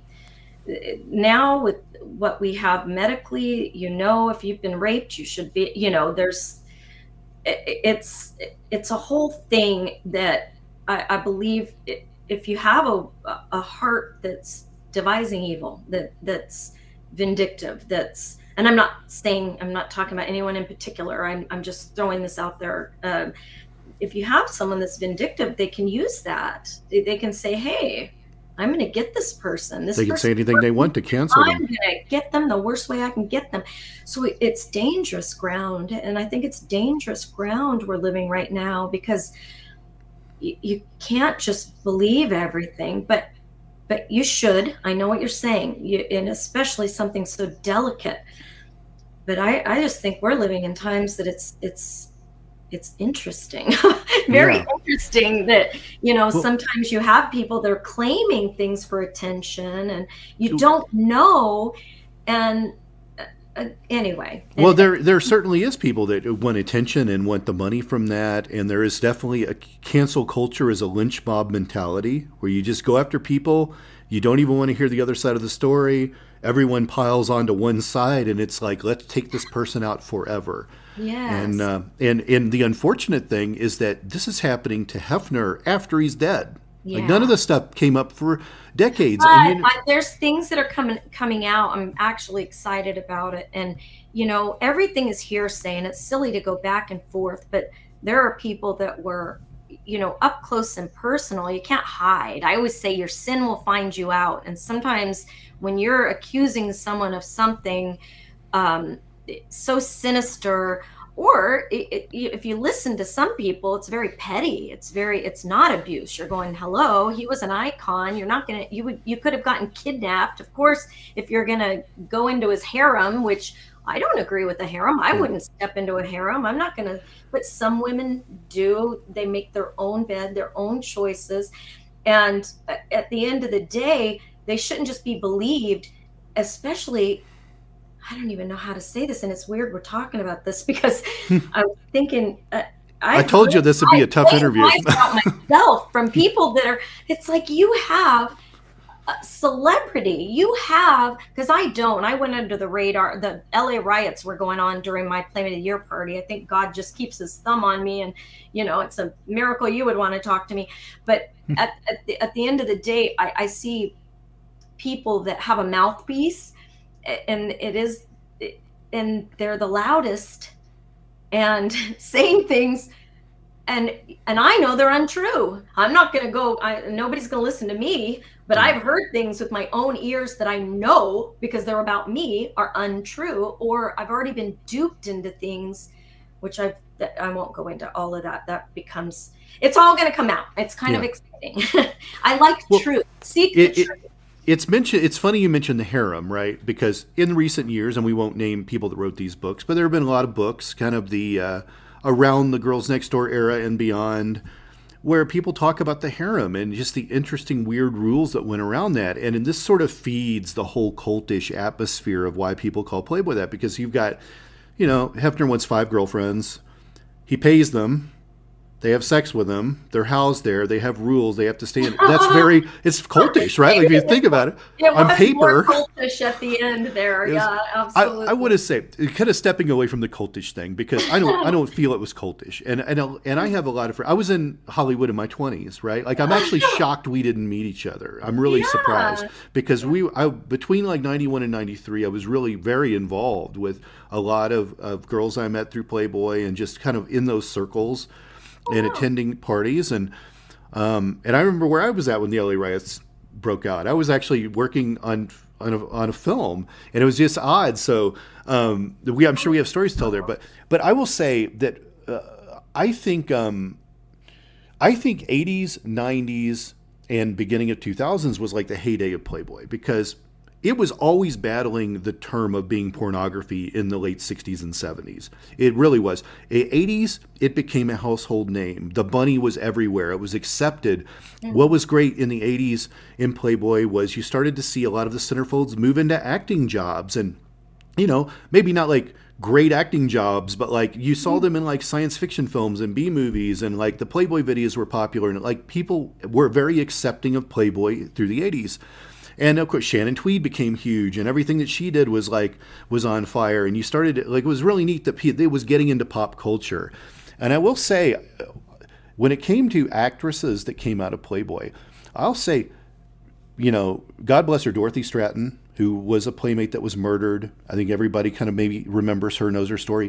now with what we have medically. You know, if you've been raped, you should be. You know, there's it, it's it's a whole thing that I, I believe. It, if you have a a heart that's devising evil, that that's vindictive, that's, and I'm not saying, I'm not talking about anyone in particular, i'm, I'm just throwing this out there. Um, if you have someone that's vindictive, they can use that. They, they can say, hey, I'm going to get this person this They can say person anything they want to cancel I'm them. going to get them the worst way I can get them. So it- it's dangerous ground, and I think it's dangerous ground we're living right now, because you, you can't just believe everything, but but you should. I know what you're saying, you, and especially something so delicate. But I, I just think we're living in times that it's it's it's interesting, very Yeah. interesting that, you know, Well, sometimes you have people that are claiming things for attention, and you don't know. And uh, uh, anyway, well, and, there there certainly is people that want attention and want the money from that, and there is definitely a cancel culture is a lynch mob mentality where you just go after people. You don't even want to hear the other side of the story. Everyone piles onto one side, and it's like, let's take this person out forever. And yes, uh, and and the unfortunate thing is that this is happening to Hefner after he's dead. Like, none of yeah. this stuff came up for decades. But And you, I, there's things that are coming coming out. I'm actually excited about it, and you know, everything is hearsay, and it's silly to go back and forth. But there are people that were, you know, up close and personal. You can't hide. I always say your sin will find you out, and sometimes when you're accusing someone of something um, so sinister, or it, it, if you listen to some people, it's very petty, it's very, it's not abuse. You're going, hello, he was an icon. You're not gonna, you would, you could have gotten kidnapped, of course, if you're gonna go into his harem, which I don't agree with the harem. I Yeah. wouldn't step into a harem. I'm not gonna, but some women do. They make their own bed, their own choices, and at the end of the day, they shouldn't just be believed, especially, I don't even know how to say this, and it's weird we're talking about this, because I was thinking, uh, I I've told you heard this would be a tough things interview. about myself from people that are, it's like, you have a celebrity, you have, because I don't, I went under the radar. The L A riots were going on during my Playmate of the Year party. I think God just keeps his thumb on me, and, you know, it's a miracle you would want to talk to me. But at, at, the, at the end of the day, I, I see people that have a mouthpiece, and it is, and they're the loudest and saying things, and and I know they're untrue. I'm not going to go, I, nobody's going to listen to me, but I've heard things with my own ears that I know, because they're about me, are untrue, or I've already been duped into things, which I've, I won't go into all of that. That becomes, it's all going to come out. It's kind yeah. of exciting. I like well, truth. Seek it, the truth. It, it's mentioned. It's funny you mentioned the harem, right? Because in recent years, and we won't name people that wrote these books, but there have been a lot of books, kind of the uh, around the Girls Next Door era and beyond, where people talk about the harem and just the interesting, weird rules that went around that. And, and this sort of feeds the whole cultish atmosphere of why people call Playboy that, because you've got, you know, Hefner wants five girlfriends. He pays them. They have sex with him. They're housed there. They have rules. They have to stay in. That's very, it's cultish, right? Like if you think about it, it on was paper. More cultish at the end there. Yeah, Was, absolutely. I, I want to say, kind of stepping away from the cultish thing, because I don't, I don't feel it was cultish. And and and I have a lot of friends. I was in Hollywood in my twenties, right? Like I'm actually shocked we didn't meet each other. I'm really yeah. surprised, because we, I, between like ninety-one and ninety-three, I was really very involved with a lot of, of girls I met through Playboy, and just kind of in those circles. And attending parties, and um, and I remember where I was at when the L A riots broke out. I was actually working on on a, on a film, and it was just odd. So um, we, I'm sure we have stories to tell there, but but I will say that uh, I think um, I think eighties, nineties, and beginning of two thousands was like the heyday of Playboy, because it was always battling the term of being pornography in the late sixties and seventies. It really was. In the eighties, it became a household name. The bunny was everywhere. It was accepted. Mm. What was great in the eighties in Playboy was you started to see a lot of the centerfolds move into acting jobs. And, you know, maybe not like great acting jobs, but like you saw them in like science fiction films and B movies, and like the Playboy videos were popular, and like people were very accepting of Playboy through the eighties. And of course, Shannon Tweed became huge, and everything that she did was like was on fire. And you started, like, it was really neat that it was getting into pop culture. And I will say, when it came to actresses that came out of Playboy, I'll say, you know, God bless her, Dorothy Stratton, who was a playmate that was murdered. I think everybody kind of maybe remembers her, knows her story.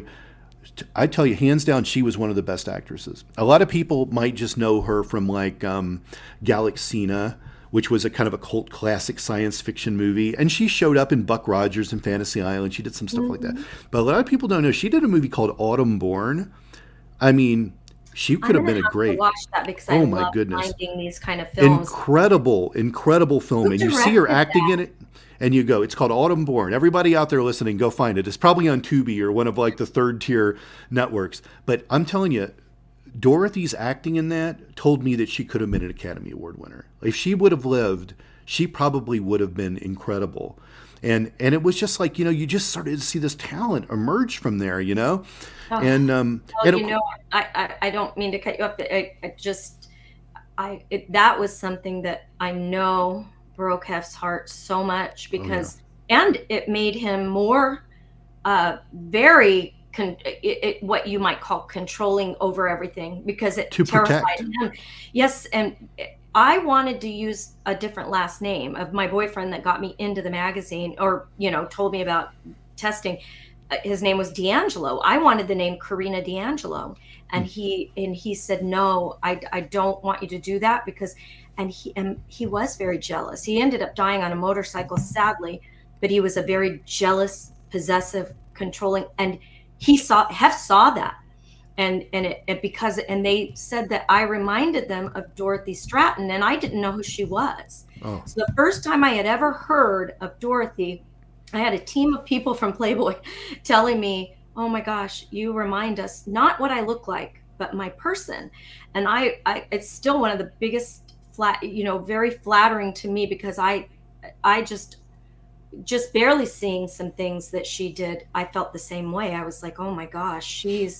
I tell you, hands down, she was one of the best actresses. A lot of people might just know her from like um, Galaxina, which was a kind of a cult classic science fiction movie. And she showed up in Buck Rogers and Fantasy Island. She did some stuff mm-hmm. like that. But a lot of people don't know, she did a movie called Autumn Born. I mean, she could have been a great. To watch that, because oh I my love goodness. finding these kind of films. Incredible, incredible film. Who and you see her acting that? in it, and you go, it's called Autumn Born. Everybody out there listening, go find it. It's probably on Tubi or one of like the third tier networks. But I'm telling you, Dorothy's acting in that told me that she could have been an Academy Award winner. If she would have lived, she probably would have been incredible. And and it was just like, you know, you just started to see this talent emerge from there, you know? Oh, and, um, well, and you know, I, I, I don't mean to cut you up. I, I just, I, it, that was something that I know broke Hef's heart so much, because, oh, yeah. and it made him more, uh, very, con- it, it, what you might call controlling over everything, because it to terrified protect. him. Yes. And it, I wanted to use a different last name of my boyfriend that got me into the magazine, or, you know, told me about testing. His name was D'Angelo. I wanted the name Karina D'Angelo. And mm. he, and he said, no, I, I don't want you to do that, because, and he, and he was very jealous. He ended up dying on a motorcycle, sadly, but he was a very jealous, possessive, controlling, and he saw, Hef saw that. And and it, it because and they said that I reminded them of Dorothy Stratton, and I didn't know who she was. Oh. So the first time I had ever heard of Dorothy, I had a team of people from Playboy telling me, "Oh my gosh, you remind us not what I look like, but my person." And I, I it's still one of the biggest flat, you know, very flattering to me, because I, I just. just barely seeing some things that she did, I felt the same way. I was like, oh my gosh, she's,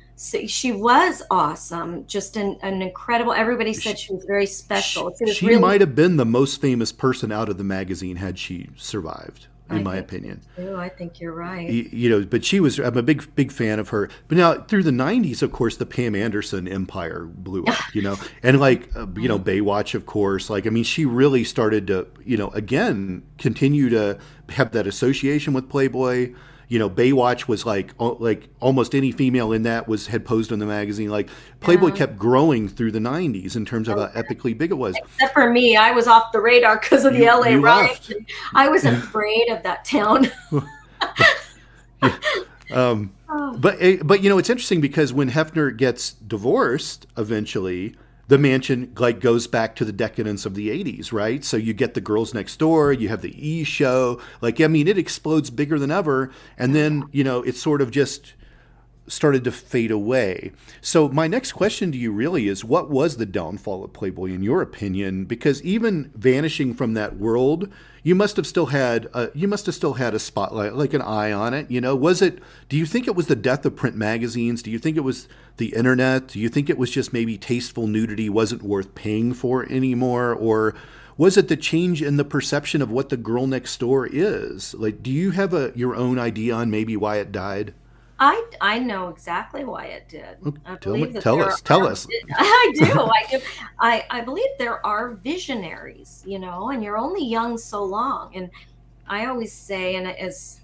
she was awesome. Just an, an incredible, everybody said she was very special. She, was she really, might have been the most famous person out of the magazine had she survived. in I my think opinion. too. I think you're right. You, you know, but she was, I'm a big, big fan of her. But now through the nineties, of course, the Pam Anderson empire blew up, you know, and like, uh, you know, Baywatch, of course, like, I mean, she really started to, you know, again, continue to have that association with Playboy. You know, Baywatch was like, like almost any female in that was, had posed in the magazine. Like Playboy Yeah. kept growing through the nineties in terms of how epically big it was. Except for me, I was off the radar because of the You, L A you riots. left. I was afraid of that town. Yeah. Um, Oh, but eh, but you know it's interesting because when Hefner gets divorced eventually, the mansion like goes back to the decadence of the eighties, right? So you get the Girls Next Door, you have the E show, like I mean it explodes bigger than ever, and then you know it sort of just started to fade away. So my next question to you really is, what was the downfall of Playboy in your opinion? Because even vanishing from that world, you must have still had a, you must have still had a spotlight, like an eye on it. You know, was it? Do you think it was the death of print magazines? Do you think it was the internet? Do you think it was just maybe tasteful nudity wasn't worth paying for anymore, or was it the change in the perception of what the girl next door is? Like, do you have a your own idea on maybe why it died? I I know exactly why it did. I Tell me, believe that tell there us, tell are. us. I do. I do. I I believe there are visionaries, you know, and you're only young so long. And I always say, and as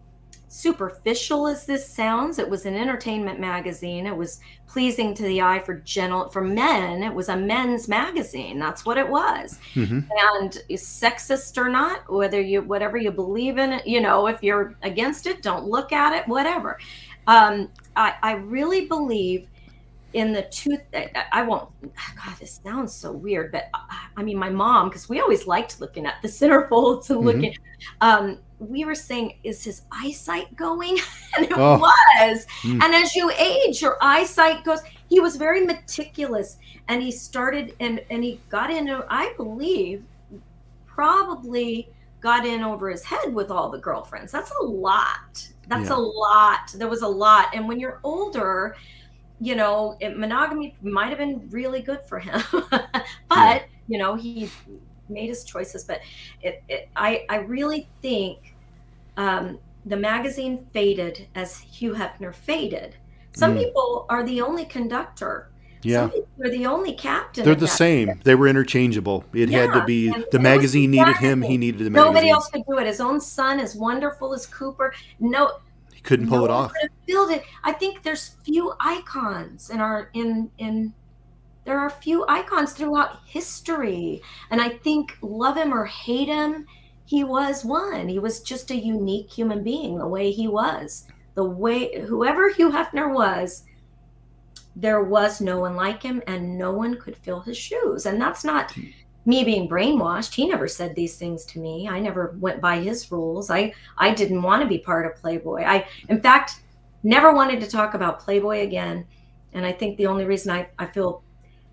superficial as this sounds, it was an entertainment magazine. It was pleasing to the eye for gentle for men. It was a men's magazine. That's what it was. Hmm. And is sexist or not, whether you whatever you believe in it, you know, if you're against it, don't look at it, whatever. Um, I, I really believe in the two. I, I won't. God, this sounds so weird, but I, I mean, my mom, because we always liked looking at the centerfolds and Hmm. looking. Um, we were saying, is his eyesight going? And it Oh. was. Mm. And as you age, your eyesight goes. He was very meticulous, and he started and and he got into, I believe, probably got in over his head with all the girlfriends. That's a lot. That's Yeah. a lot. There was a lot. And when you're older, you know, it, monogamy might have been really good for him. But, Yeah. you know, he made his choices. But it, it, I, I really think um, the magazine faded as Hugh Hefner faded. Some Mm. people are the only conductor. Yeah. Some people are the only captain. They're of the that same. ship. They were interchangeable. It had to Yeah, be and the it was magazine needed him. He magazine. needed the Nobody magazine. else could do it. His own son, as wonderful as Cooper, no, He couldn't pull no it one off. could have filled it. I think there's few icons in our in in there are few icons throughout history, and I think love him or hate him, he was one. He was just a unique human being, the way he was, the way whoever Hugh Hefner was. There was no one like him, and no one could fill his shoes. And that's not me being brainwashed. He never said these things to me. I never went by his rules. I I didn't want to be part of Playboy. I, in fact, never wanted to talk about Playboy again. And I think the only reason I, I feel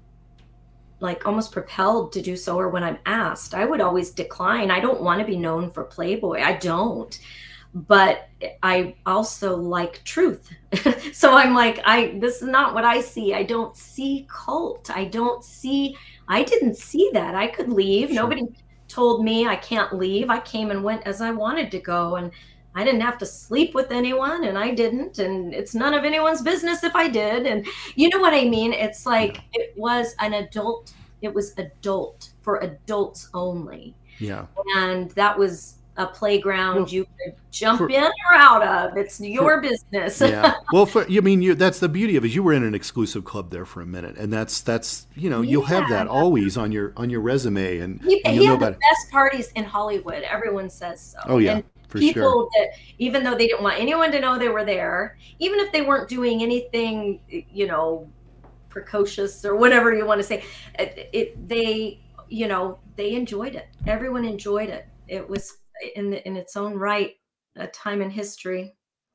like almost propelled to do so or when I'm asked, I would always decline. I don't want to be known for Playboy. I don't. But I also like truth. So I'm like, I this is not what I see. I don't see cult. I don't see I didn't see that. I could leave. Sure. Nobody told me I can't leave. I came and went as I wanted to go, and I didn't have to sleep with anyone, and I didn't, and it's none of anyone's business if I did. And you know what I mean? It's like it was an adult, it was adult for adults only. Yeah. And that was a playground Well, you could jump for- in or out of. It's your business. Yeah. Well, for I mean, you that's the beauty of it. You were in an exclusive club there for a minute, and that's that's you know you'll have that Yeah. always on your on your resume, and, He, and he you'll know had the about it. best parties in Hollywood. Everyone says so. Oh yeah, And for people sure. that, even though they didn't want anyone to know they were there, even if they weren't doing anything, you know, precocious or whatever you want to say, it, it they, you know, they enjoyed it. Everyone enjoyed it. It was in the, in its own right a time in history.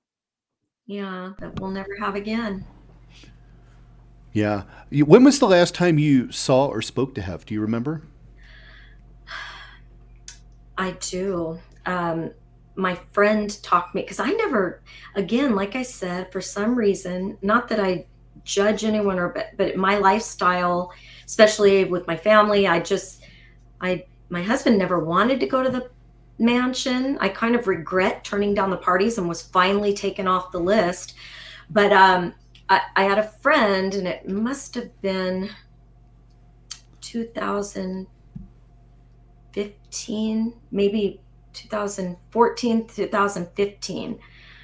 Yeah, that we'll never have again. Yeah. You- When was the last time you saw or spoke to Hef? Do you remember? I do. Um, my friend talked me because I never, again, like I said, for some reason, not that I judge anyone or but, but my lifestyle, especially with my family, I just, I my husband never wanted to go to the mansion. I kind of regret turning down the parties and was finally taken off the list. But um, I, I had a friend, and it must have been two thousand fifteen, maybe two thousand fourteen, two thousand fifteen.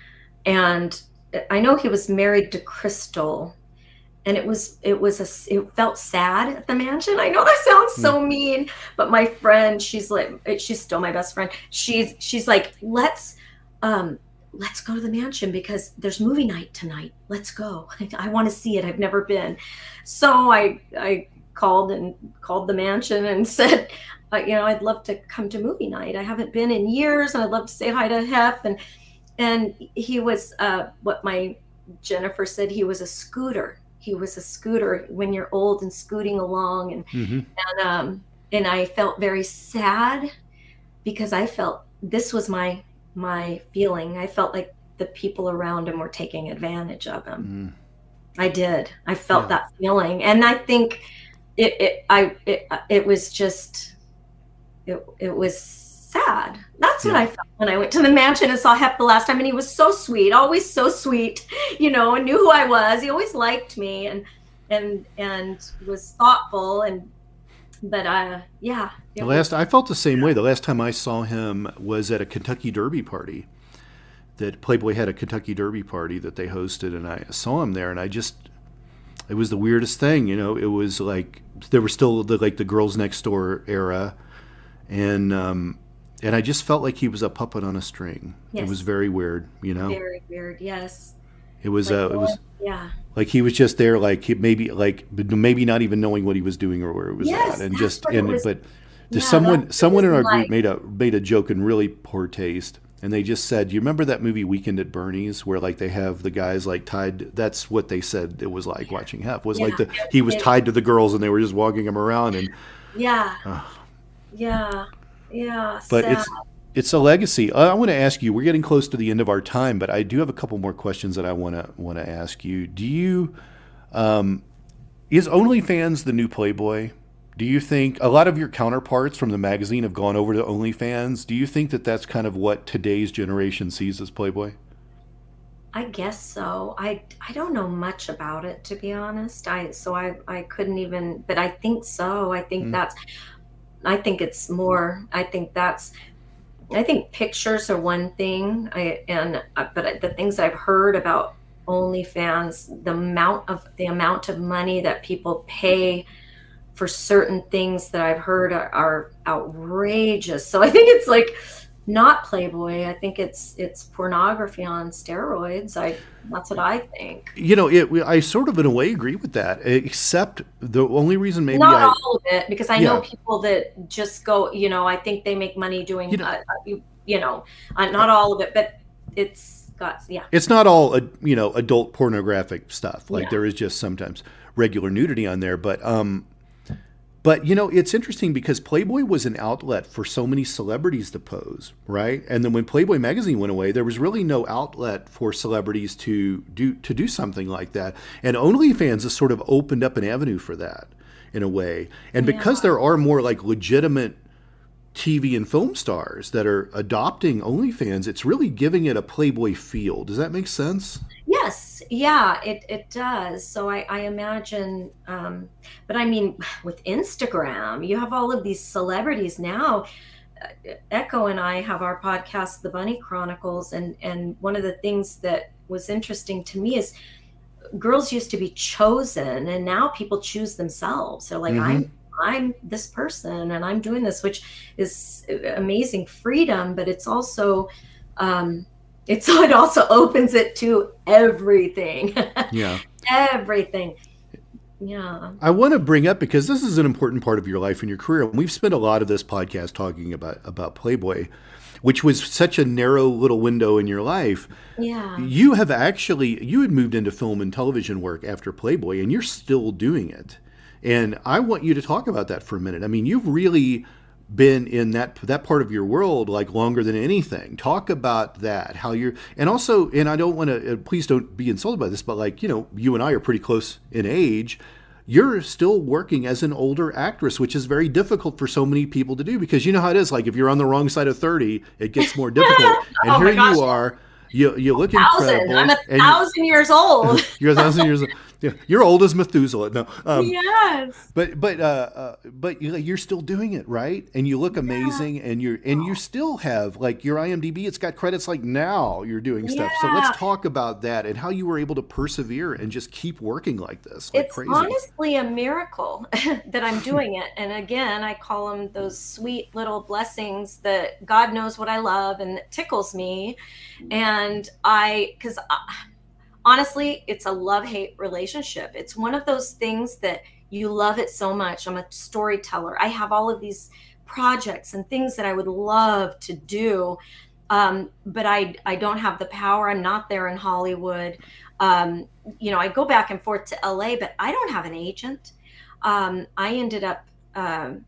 And I know he was married to Crystal, and it was, it was, a, it felt sad at the mansion. I know that sounds so mean, but my friend, she's like, she's still my best friend. She's, she's like, let's, um, let's go to the mansion because there's movie night tonight. Let's go. I, I want to see it. I've never been. So I, I called and called the mansion and said, uh, you know, I'd love to come to movie night. I haven't been in years, and I'd love to say hi to Hef. And, and he was, uh, what my Jennifer said, he was a scooter. He was a scooter when you're old and scooting along. And, mm-hmm. and, um, and I felt very sad because I felt this was my, my feeling. I felt like the people around him were taking advantage of him. Mm. I did. I felt yeah. that feeling. And I think it, it, I, it, it was just, it, it was sad. That's yeah. what I felt when I went to the mansion and saw Hef the last time. And he was so sweet, always so sweet, you know, and knew who I was. He always liked me and, and, and was thoughtful. And, but, uh, yeah. The last, I felt the same way. The last time I saw him was at a Kentucky Derby party that Playboy had a Kentucky Derby party that they hosted. And I saw him there, and I just, it was the weirdest thing. You know, it was like, there were still the, like the Girls Next Door era. And, um, and I just felt like he was a puppet on a string. Yes. It was very weird, you know? Very weird, yes. It was, like, uh, it was, yeah. Like he was just there, like he maybe, like maybe not even knowing what he was doing or where it was yes, at, and just, and was, but yeah, someone, someone in our like. group made a made a joke in really poor taste, and they just said, "You remember that movie Weekend at Bernie's, where like they have the guys like tied?" That's what they said it was like watching Hef. Was yeah. like the he was tied to the girls, and they were just walking him around, and yeah, uh, yeah, yeah. But sad. it's. It's a legacy. I want to ask you, we're getting close to the end of our time, but I do have a couple more questions that I want to want to ask you. Do you, um, is OnlyFans the new Playboy? Do you think a lot of your counterparts from the magazine have gone over to OnlyFans? Do you think that that's kind of what today's generation sees as Playboy? I guess so. I, I don't know much about it, to be honest. I, so I, I couldn't even, but I think so. I think mm. that's, I think it's more, I think that's, I think pictures are one thing, I, and uh, but the things I've heard about OnlyFans, the amount of the amount of money that people pay for certain things that I've heard are, are outrageous. So I think it's like not Playboy. I think it's it's pornography on steroids. I that's what I think. You know, it, I sort of in a way agree with that, except the only reason maybe not I, all of it, because I yeah. know people that just go. You know, I think they make money doing. You know, uh, you, you know uh, not all of it, but it's got yeah. It's not all uh, you know adult pornographic stuff. Like yeah. there is just sometimes regular nudity on there, but um. But, you know, it's interesting because Playboy was an outlet for so many celebrities to pose, right? And then when Playboy magazine went away, there was really no outlet for celebrities to do to do something like that. And OnlyFans has sort of opened up an avenue for that in a way. And yeah. because there are more like legitimate T V and film stars that are adopting OnlyFans, it's really giving it a Playboy feel. Does that make sense? Yes, yeah, it, it does. So I, I imagine, um, but I mean, with Instagram, you have all of these celebrities now. Uh, Echo and I have our podcast, The Bunny Chronicles, and, and one of the things that was interesting to me is girls used to be chosen, and now people choose themselves. They're like, mm-hmm. I'm I'm this person, and I'm doing this, which is amazing freedom, but it's also, um, it's, it also opens it to everything. Yeah. Everything. Yeah. I want to bring up, because this is an important part of your life and your career. And we've spent a lot of this podcast talking about, about Playboy, which was such a narrow little window in your life. Yeah. You have actually, you had moved into film and television work after Playboy, and you're still doing it. And I want you to talk about that for a minute. I mean, you've really been in that that part of your world like longer than anything. Talk about that, how you're, and also, and I don't want to, please don't be insulted by this, but like, you know, you and I are pretty close in age. you're still working as an older actress, which is very difficult for so many people to do, because you know how it is. Like if you're on the wrong side of thirty, it gets more difficult. And Oh here my gosh. you are, you you look Thousand. incredible. I'm a and thousand years old. You're a thousand years old. Yeah, you're old as Methuselah. No, um, Yes. but but uh, uh, but you- you're still doing it, right? And you look amazing, and you're and you still have like your IMDb. It's got credits like now you're doing stuff. So Yeah. let's talk about that and how you were able to persevere and just keep working like this, like It's crazy. honestly a miracle that I'm doing it. And again, I call them those sweet little blessings that God knows what I love and that tickles me. And I, because honestly, it's a love-hate relationship. It's one of those things that you love it so much. I'm a storyteller. I have all of these projects and things that I would love to do, um, but I I don't have the power. I'm not there in Hollywood. Um, you know, I go back and forth to L A, but I don't have an agent. Um, I ended up. Um,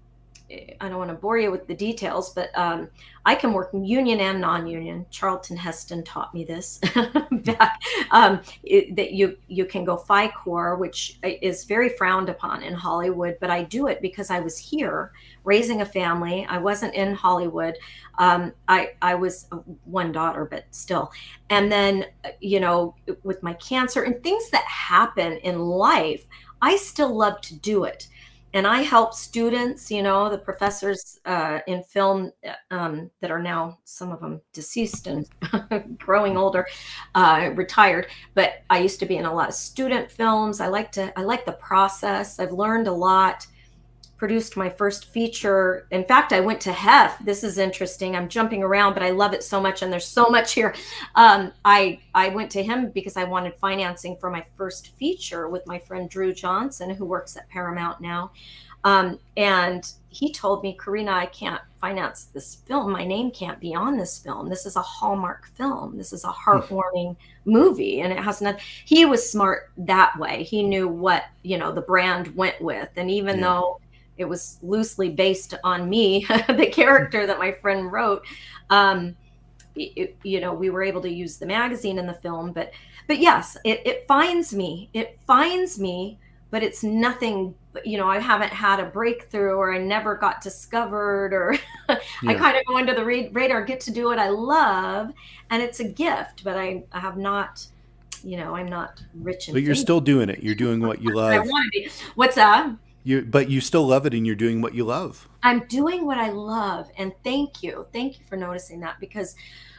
I don't want to bore you with the details, but um, I can work union and non-union. Charlton Heston taught me this back, um, it, that you you can go FICOR, which is very frowned upon in Hollywood, but I do it because I was here raising a family. I wasn't in Hollywood. Um, I I was one daughter, but still. And then, you know, with my cancer and things that happen in life, I still love to do it. And I help students, you know, the professors uh, in film um, that are now, some of them deceased and growing older, uh, retired. But I used to be in a lot of student films. I like to, I like the process. I've learned a lot. Produced my first feature. In fact, I went to Hef. This is interesting. I'm jumping around, but I love it so much, and there's so much here. Um, I I went to him because I wanted financing for my first feature with my friend Drew Johnson, who works at Paramount now. Um, and he told me, Karina, I can't finance this film. My name can't be on this film. This is a Hallmark film. This is a heartwarming movie, and it has nothing. He was smart that way. He knew what, you know, the brand went with, and even Yeah. though it was loosely based on me, the character that my friend wrote. Um, it, you know, we were able to use the magazine in the film, but, but yes, it, it finds me. It finds me, but it's nothing. You know, I haven't had a breakthrough, or I never got discovered, or I Yeah. kind of go under the ra- radar, get to do what I love, and it's a gift. But I, I have not. You know, I'm not rich and But you're famous. still doing it. You're doing what you I love. want to be. What's that? You, but you still love it, and you're doing what you love. I'm doing what I love, and thank you, thank you for noticing that, because,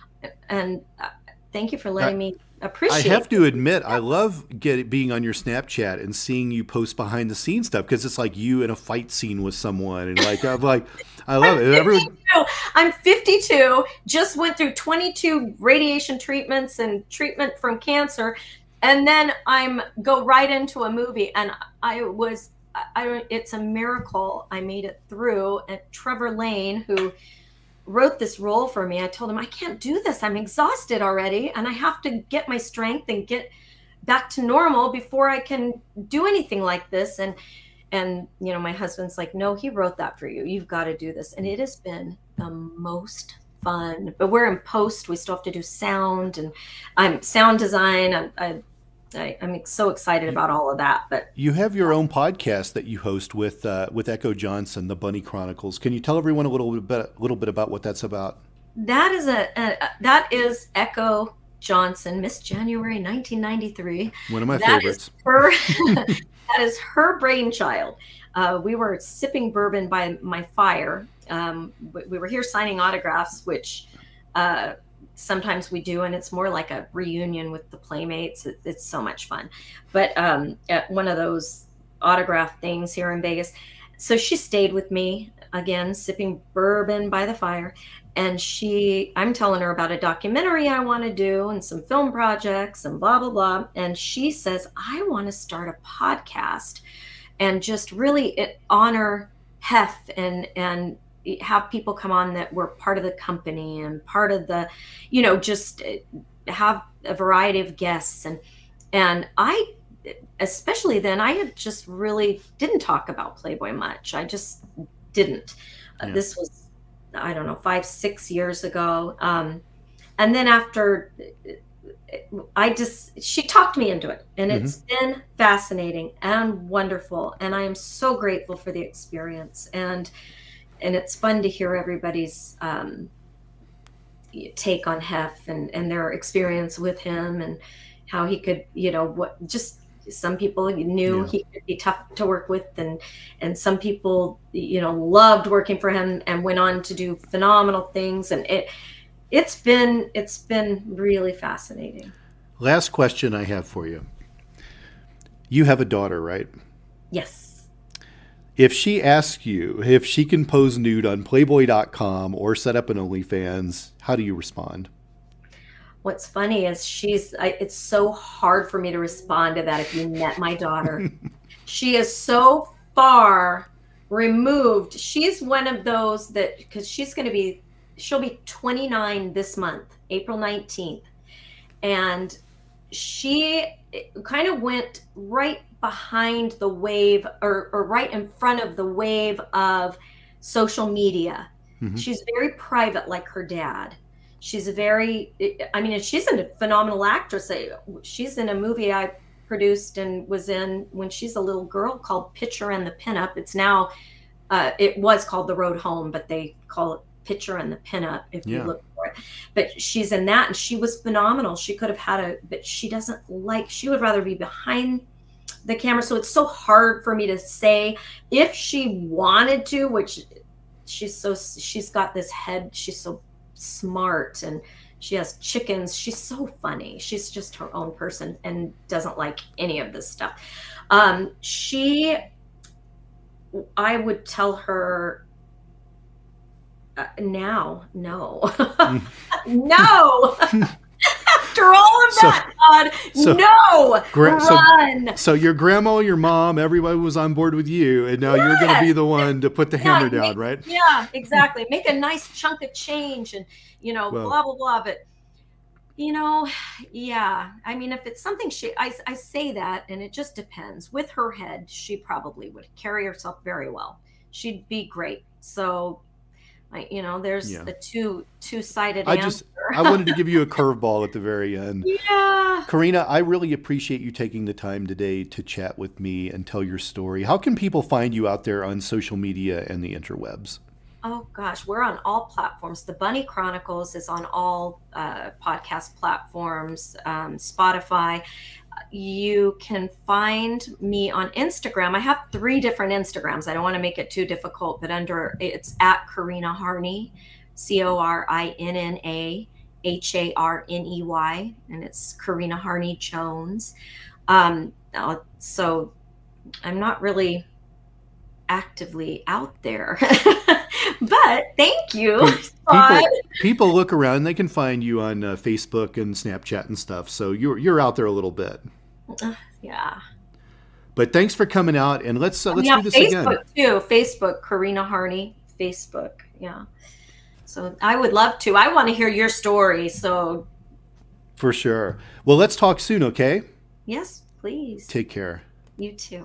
and uh, thank you for letting I, me I appreciate. have to admit, I love get being on your Snapchat and seeing you post behind the scenes stuff, because it's like you in a fight scene with someone, and like I'm like, I love I'm it. Everyone, fifty-two. I'm fifty-two. Just went through twenty-two radiation treatments and treatment from cancer, and then I'm go right into a movie, and I was. I don't, it's a miracle I made it through. And Trevor Lane, who wrote this role for me, I told him, I can't do this. I'm exhausted already, and I have to get my strength and get back to normal before I can do anything like this. And, and, you know, my husband's like, no, he wrote that for you. You've got to do this. And it has been the most fun, but we're in post. We still have to do sound, and I'm sound design. I, I I, I'm so excited about all of that. But you have your own podcast that you host with uh, with Echo Johnson, the Bunny Chronicles. Can you tell everyone a little bit, little bit about what that's about? that is a, a that is Echo Johnson, Miss January nineteen ninety-three. One of my That favorites. is her. That is her brainchild. Uh, we were sipping bourbon by my fire. Um, we, we were here signing autographs, which. Uh, Sometimes we do, and it's more like a reunion with the playmates. It, it's so much fun. But um, at one of those autograph things here in Vegas, so she stayed with me again, sipping bourbon by the fire. And she, I'm telling her about a documentary I want to do and some film projects and blah, blah, blah. And she says, I want to start a podcast and just really it, honor Hef and, and, have people come on that were part of the company and part of the, you know, just have a variety of guests. And, and I, especially then, I had just really didn't talk about Playboy much. I just didn't. Yeah. Uh, this was, I don't know, five, six years ago. Um, and then after I just, she talked me into it, and Mm-hmm. it's been fascinating and wonderful. And I am so grateful for the experience. And, and it's fun to hear everybody's um, take on Hef and, and their experience with him, and how he could, you know, what, just some people knew Yeah. he could be tough to work with, and, and some people, you know, loved working for him and went on to do phenomenal things. And it, it's been, it's been really fascinating. Last question I have for you. You have a daughter, right? Yes. If she asks you if she can pose nude on Playboy dot com or set up an OnlyFans, how do you respond? What's funny is she's, I, it's so hard for me to respond to that. If you met my daughter, she is so far removed. She's one of those that, because she's going to be, she'll be twenty-nine this month, April nineteenth. And she kind of went right behind the wave, or, or right in front of the wave of social media. Mm-hmm. She's very private, like her dad. She's a very, I mean, she's a phenomenal actress. She's in a movie I produced and was in when she's a little girl called Pitcher and the Pinup. It's now, uh, it was called The Road Home, but they call it Pitcher and the Pinup if yeah. you look for it. But she's in that, and she was phenomenal. She could have had a, but she doesn't like, she would rather be behind the camera. So it's so hard for me to say if she wanted to, which she's so, she's got this head, she's so smart, and she has chickens. She's so funny. She's just her own person and doesn't like any of this stuff. Um, she, I would tell her uh, now, no, no. After all of that, so, God, so, no, gra- run. So, so your grandma, your mom, everybody was on board with you, and now yes. you're going to be the one to put the yeah, hammer down, make, right? Yeah, exactly. Make a nice chunk of change, and, you know, well, blah, blah, blah. But, you know, yeah. I mean, if it's something she, I, I say that, and it just depends. With her head, she probably would carry herself very well. She'd be great. So, I, you know, there's yeah. a two two sided I answer. Just, I wanted to give you a curveball at the very end. Yeah. Karina, I really appreciate you taking the time today to chat with me and tell your story. How can people find you out there on social media and the interwebs? Oh, gosh, we're on all platforms. The Bunny Chronicles is on all uh, podcast platforms, um, Spotify. You can find me on Instagram. I have three different Instagrams. I don't want to make it too difficult, but under it's at Corrina Harney, C O R I N N A H A R N E Y, and it's Corrina Harney Jones. Um, so I'm not really actively out there, but thank you. People, people look around and they can find you on uh, Facebook and Snapchat and stuff. So you're you're out there a little bit. Uh, yeah. But thanks for coming out, and let's uh, let's yeah, do this Facebook again. too. Facebook, Corrina Harney, Facebook. Yeah. So I would love to. I want to hear your story. So. For sure. Well, let's talk soon, okay? Yes, please. Take care. You too.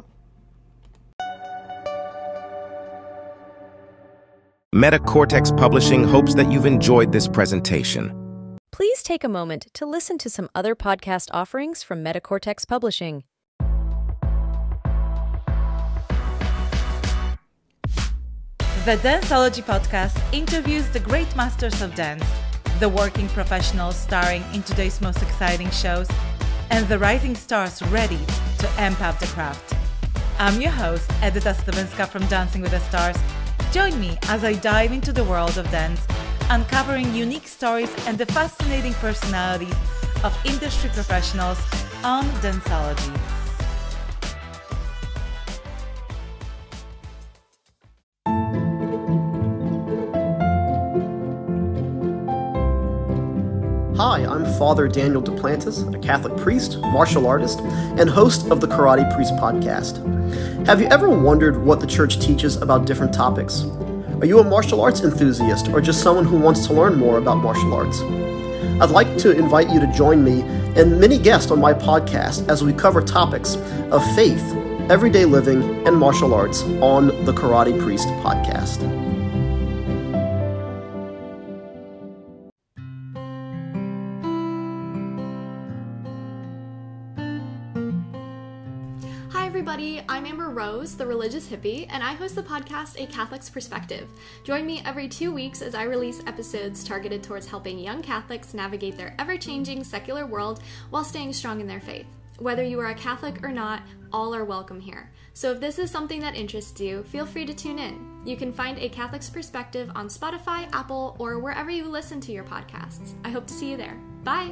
MetaCortex Publishing hopes that you've enjoyed this presentation. Please take a moment to listen to some other podcast offerings from MetaCortex Publishing. The Danceology podcast interviews the great masters of dance, the working professionals starring in today's most exciting shows, and the rising stars ready to amp up the craft. I'm your host, Edyta Stawinska from Dancing with the Stars. Join me as I dive into the world of dance, uncovering unique stories and the fascinating personalities of industry professionals on Danceology. Hi, I'm Father Daniel Duplantis, a Catholic priest, martial artist, and host of the Karate Priest podcast. Have you ever wondered what the church teaches about different topics? Are you a martial arts enthusiast or just someone who wants to learn more about martial arts? I'd like to invite you to join me and many guests on my podcast as we cover topics of faith, everyday living, and martial arts on the Karate Priest podcast. everybody, I'm Amber Rose, the religious hippie, and I host the podcast A Catholic's Perspective. Join me every two weeks as I release episodes targeted towards helping young Catholics navigate their ever-changing secular world while staying strong in their faith. Whether you are a Catholic or not, all are welcome here. So if this is something that interests you, feel free to tune in. You can find A Catholic's Perspective on Spotify, Apple, or wherever you listen to your podcasts. I hope to see you there. Bye!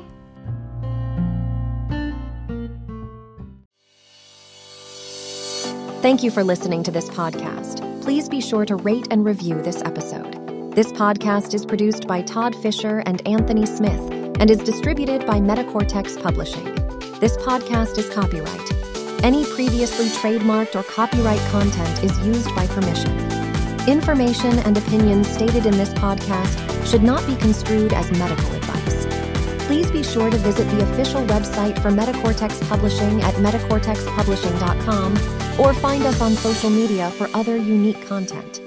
Thank you for listening to this podcast. Please be sure to rate and review this episode. This podcast is produced by Todd Fisher and Anthony Smith and is distributed by Metacortex Publishing. This podcast is copyright. Any previously trademarked or copyright content is used by permission. Information and opinions stated in this podcast should not be construed as medical advice. Please be sure to visit the official website for Metacortex Publishing at metacortex publishing dot com or find us on social media for other unique content.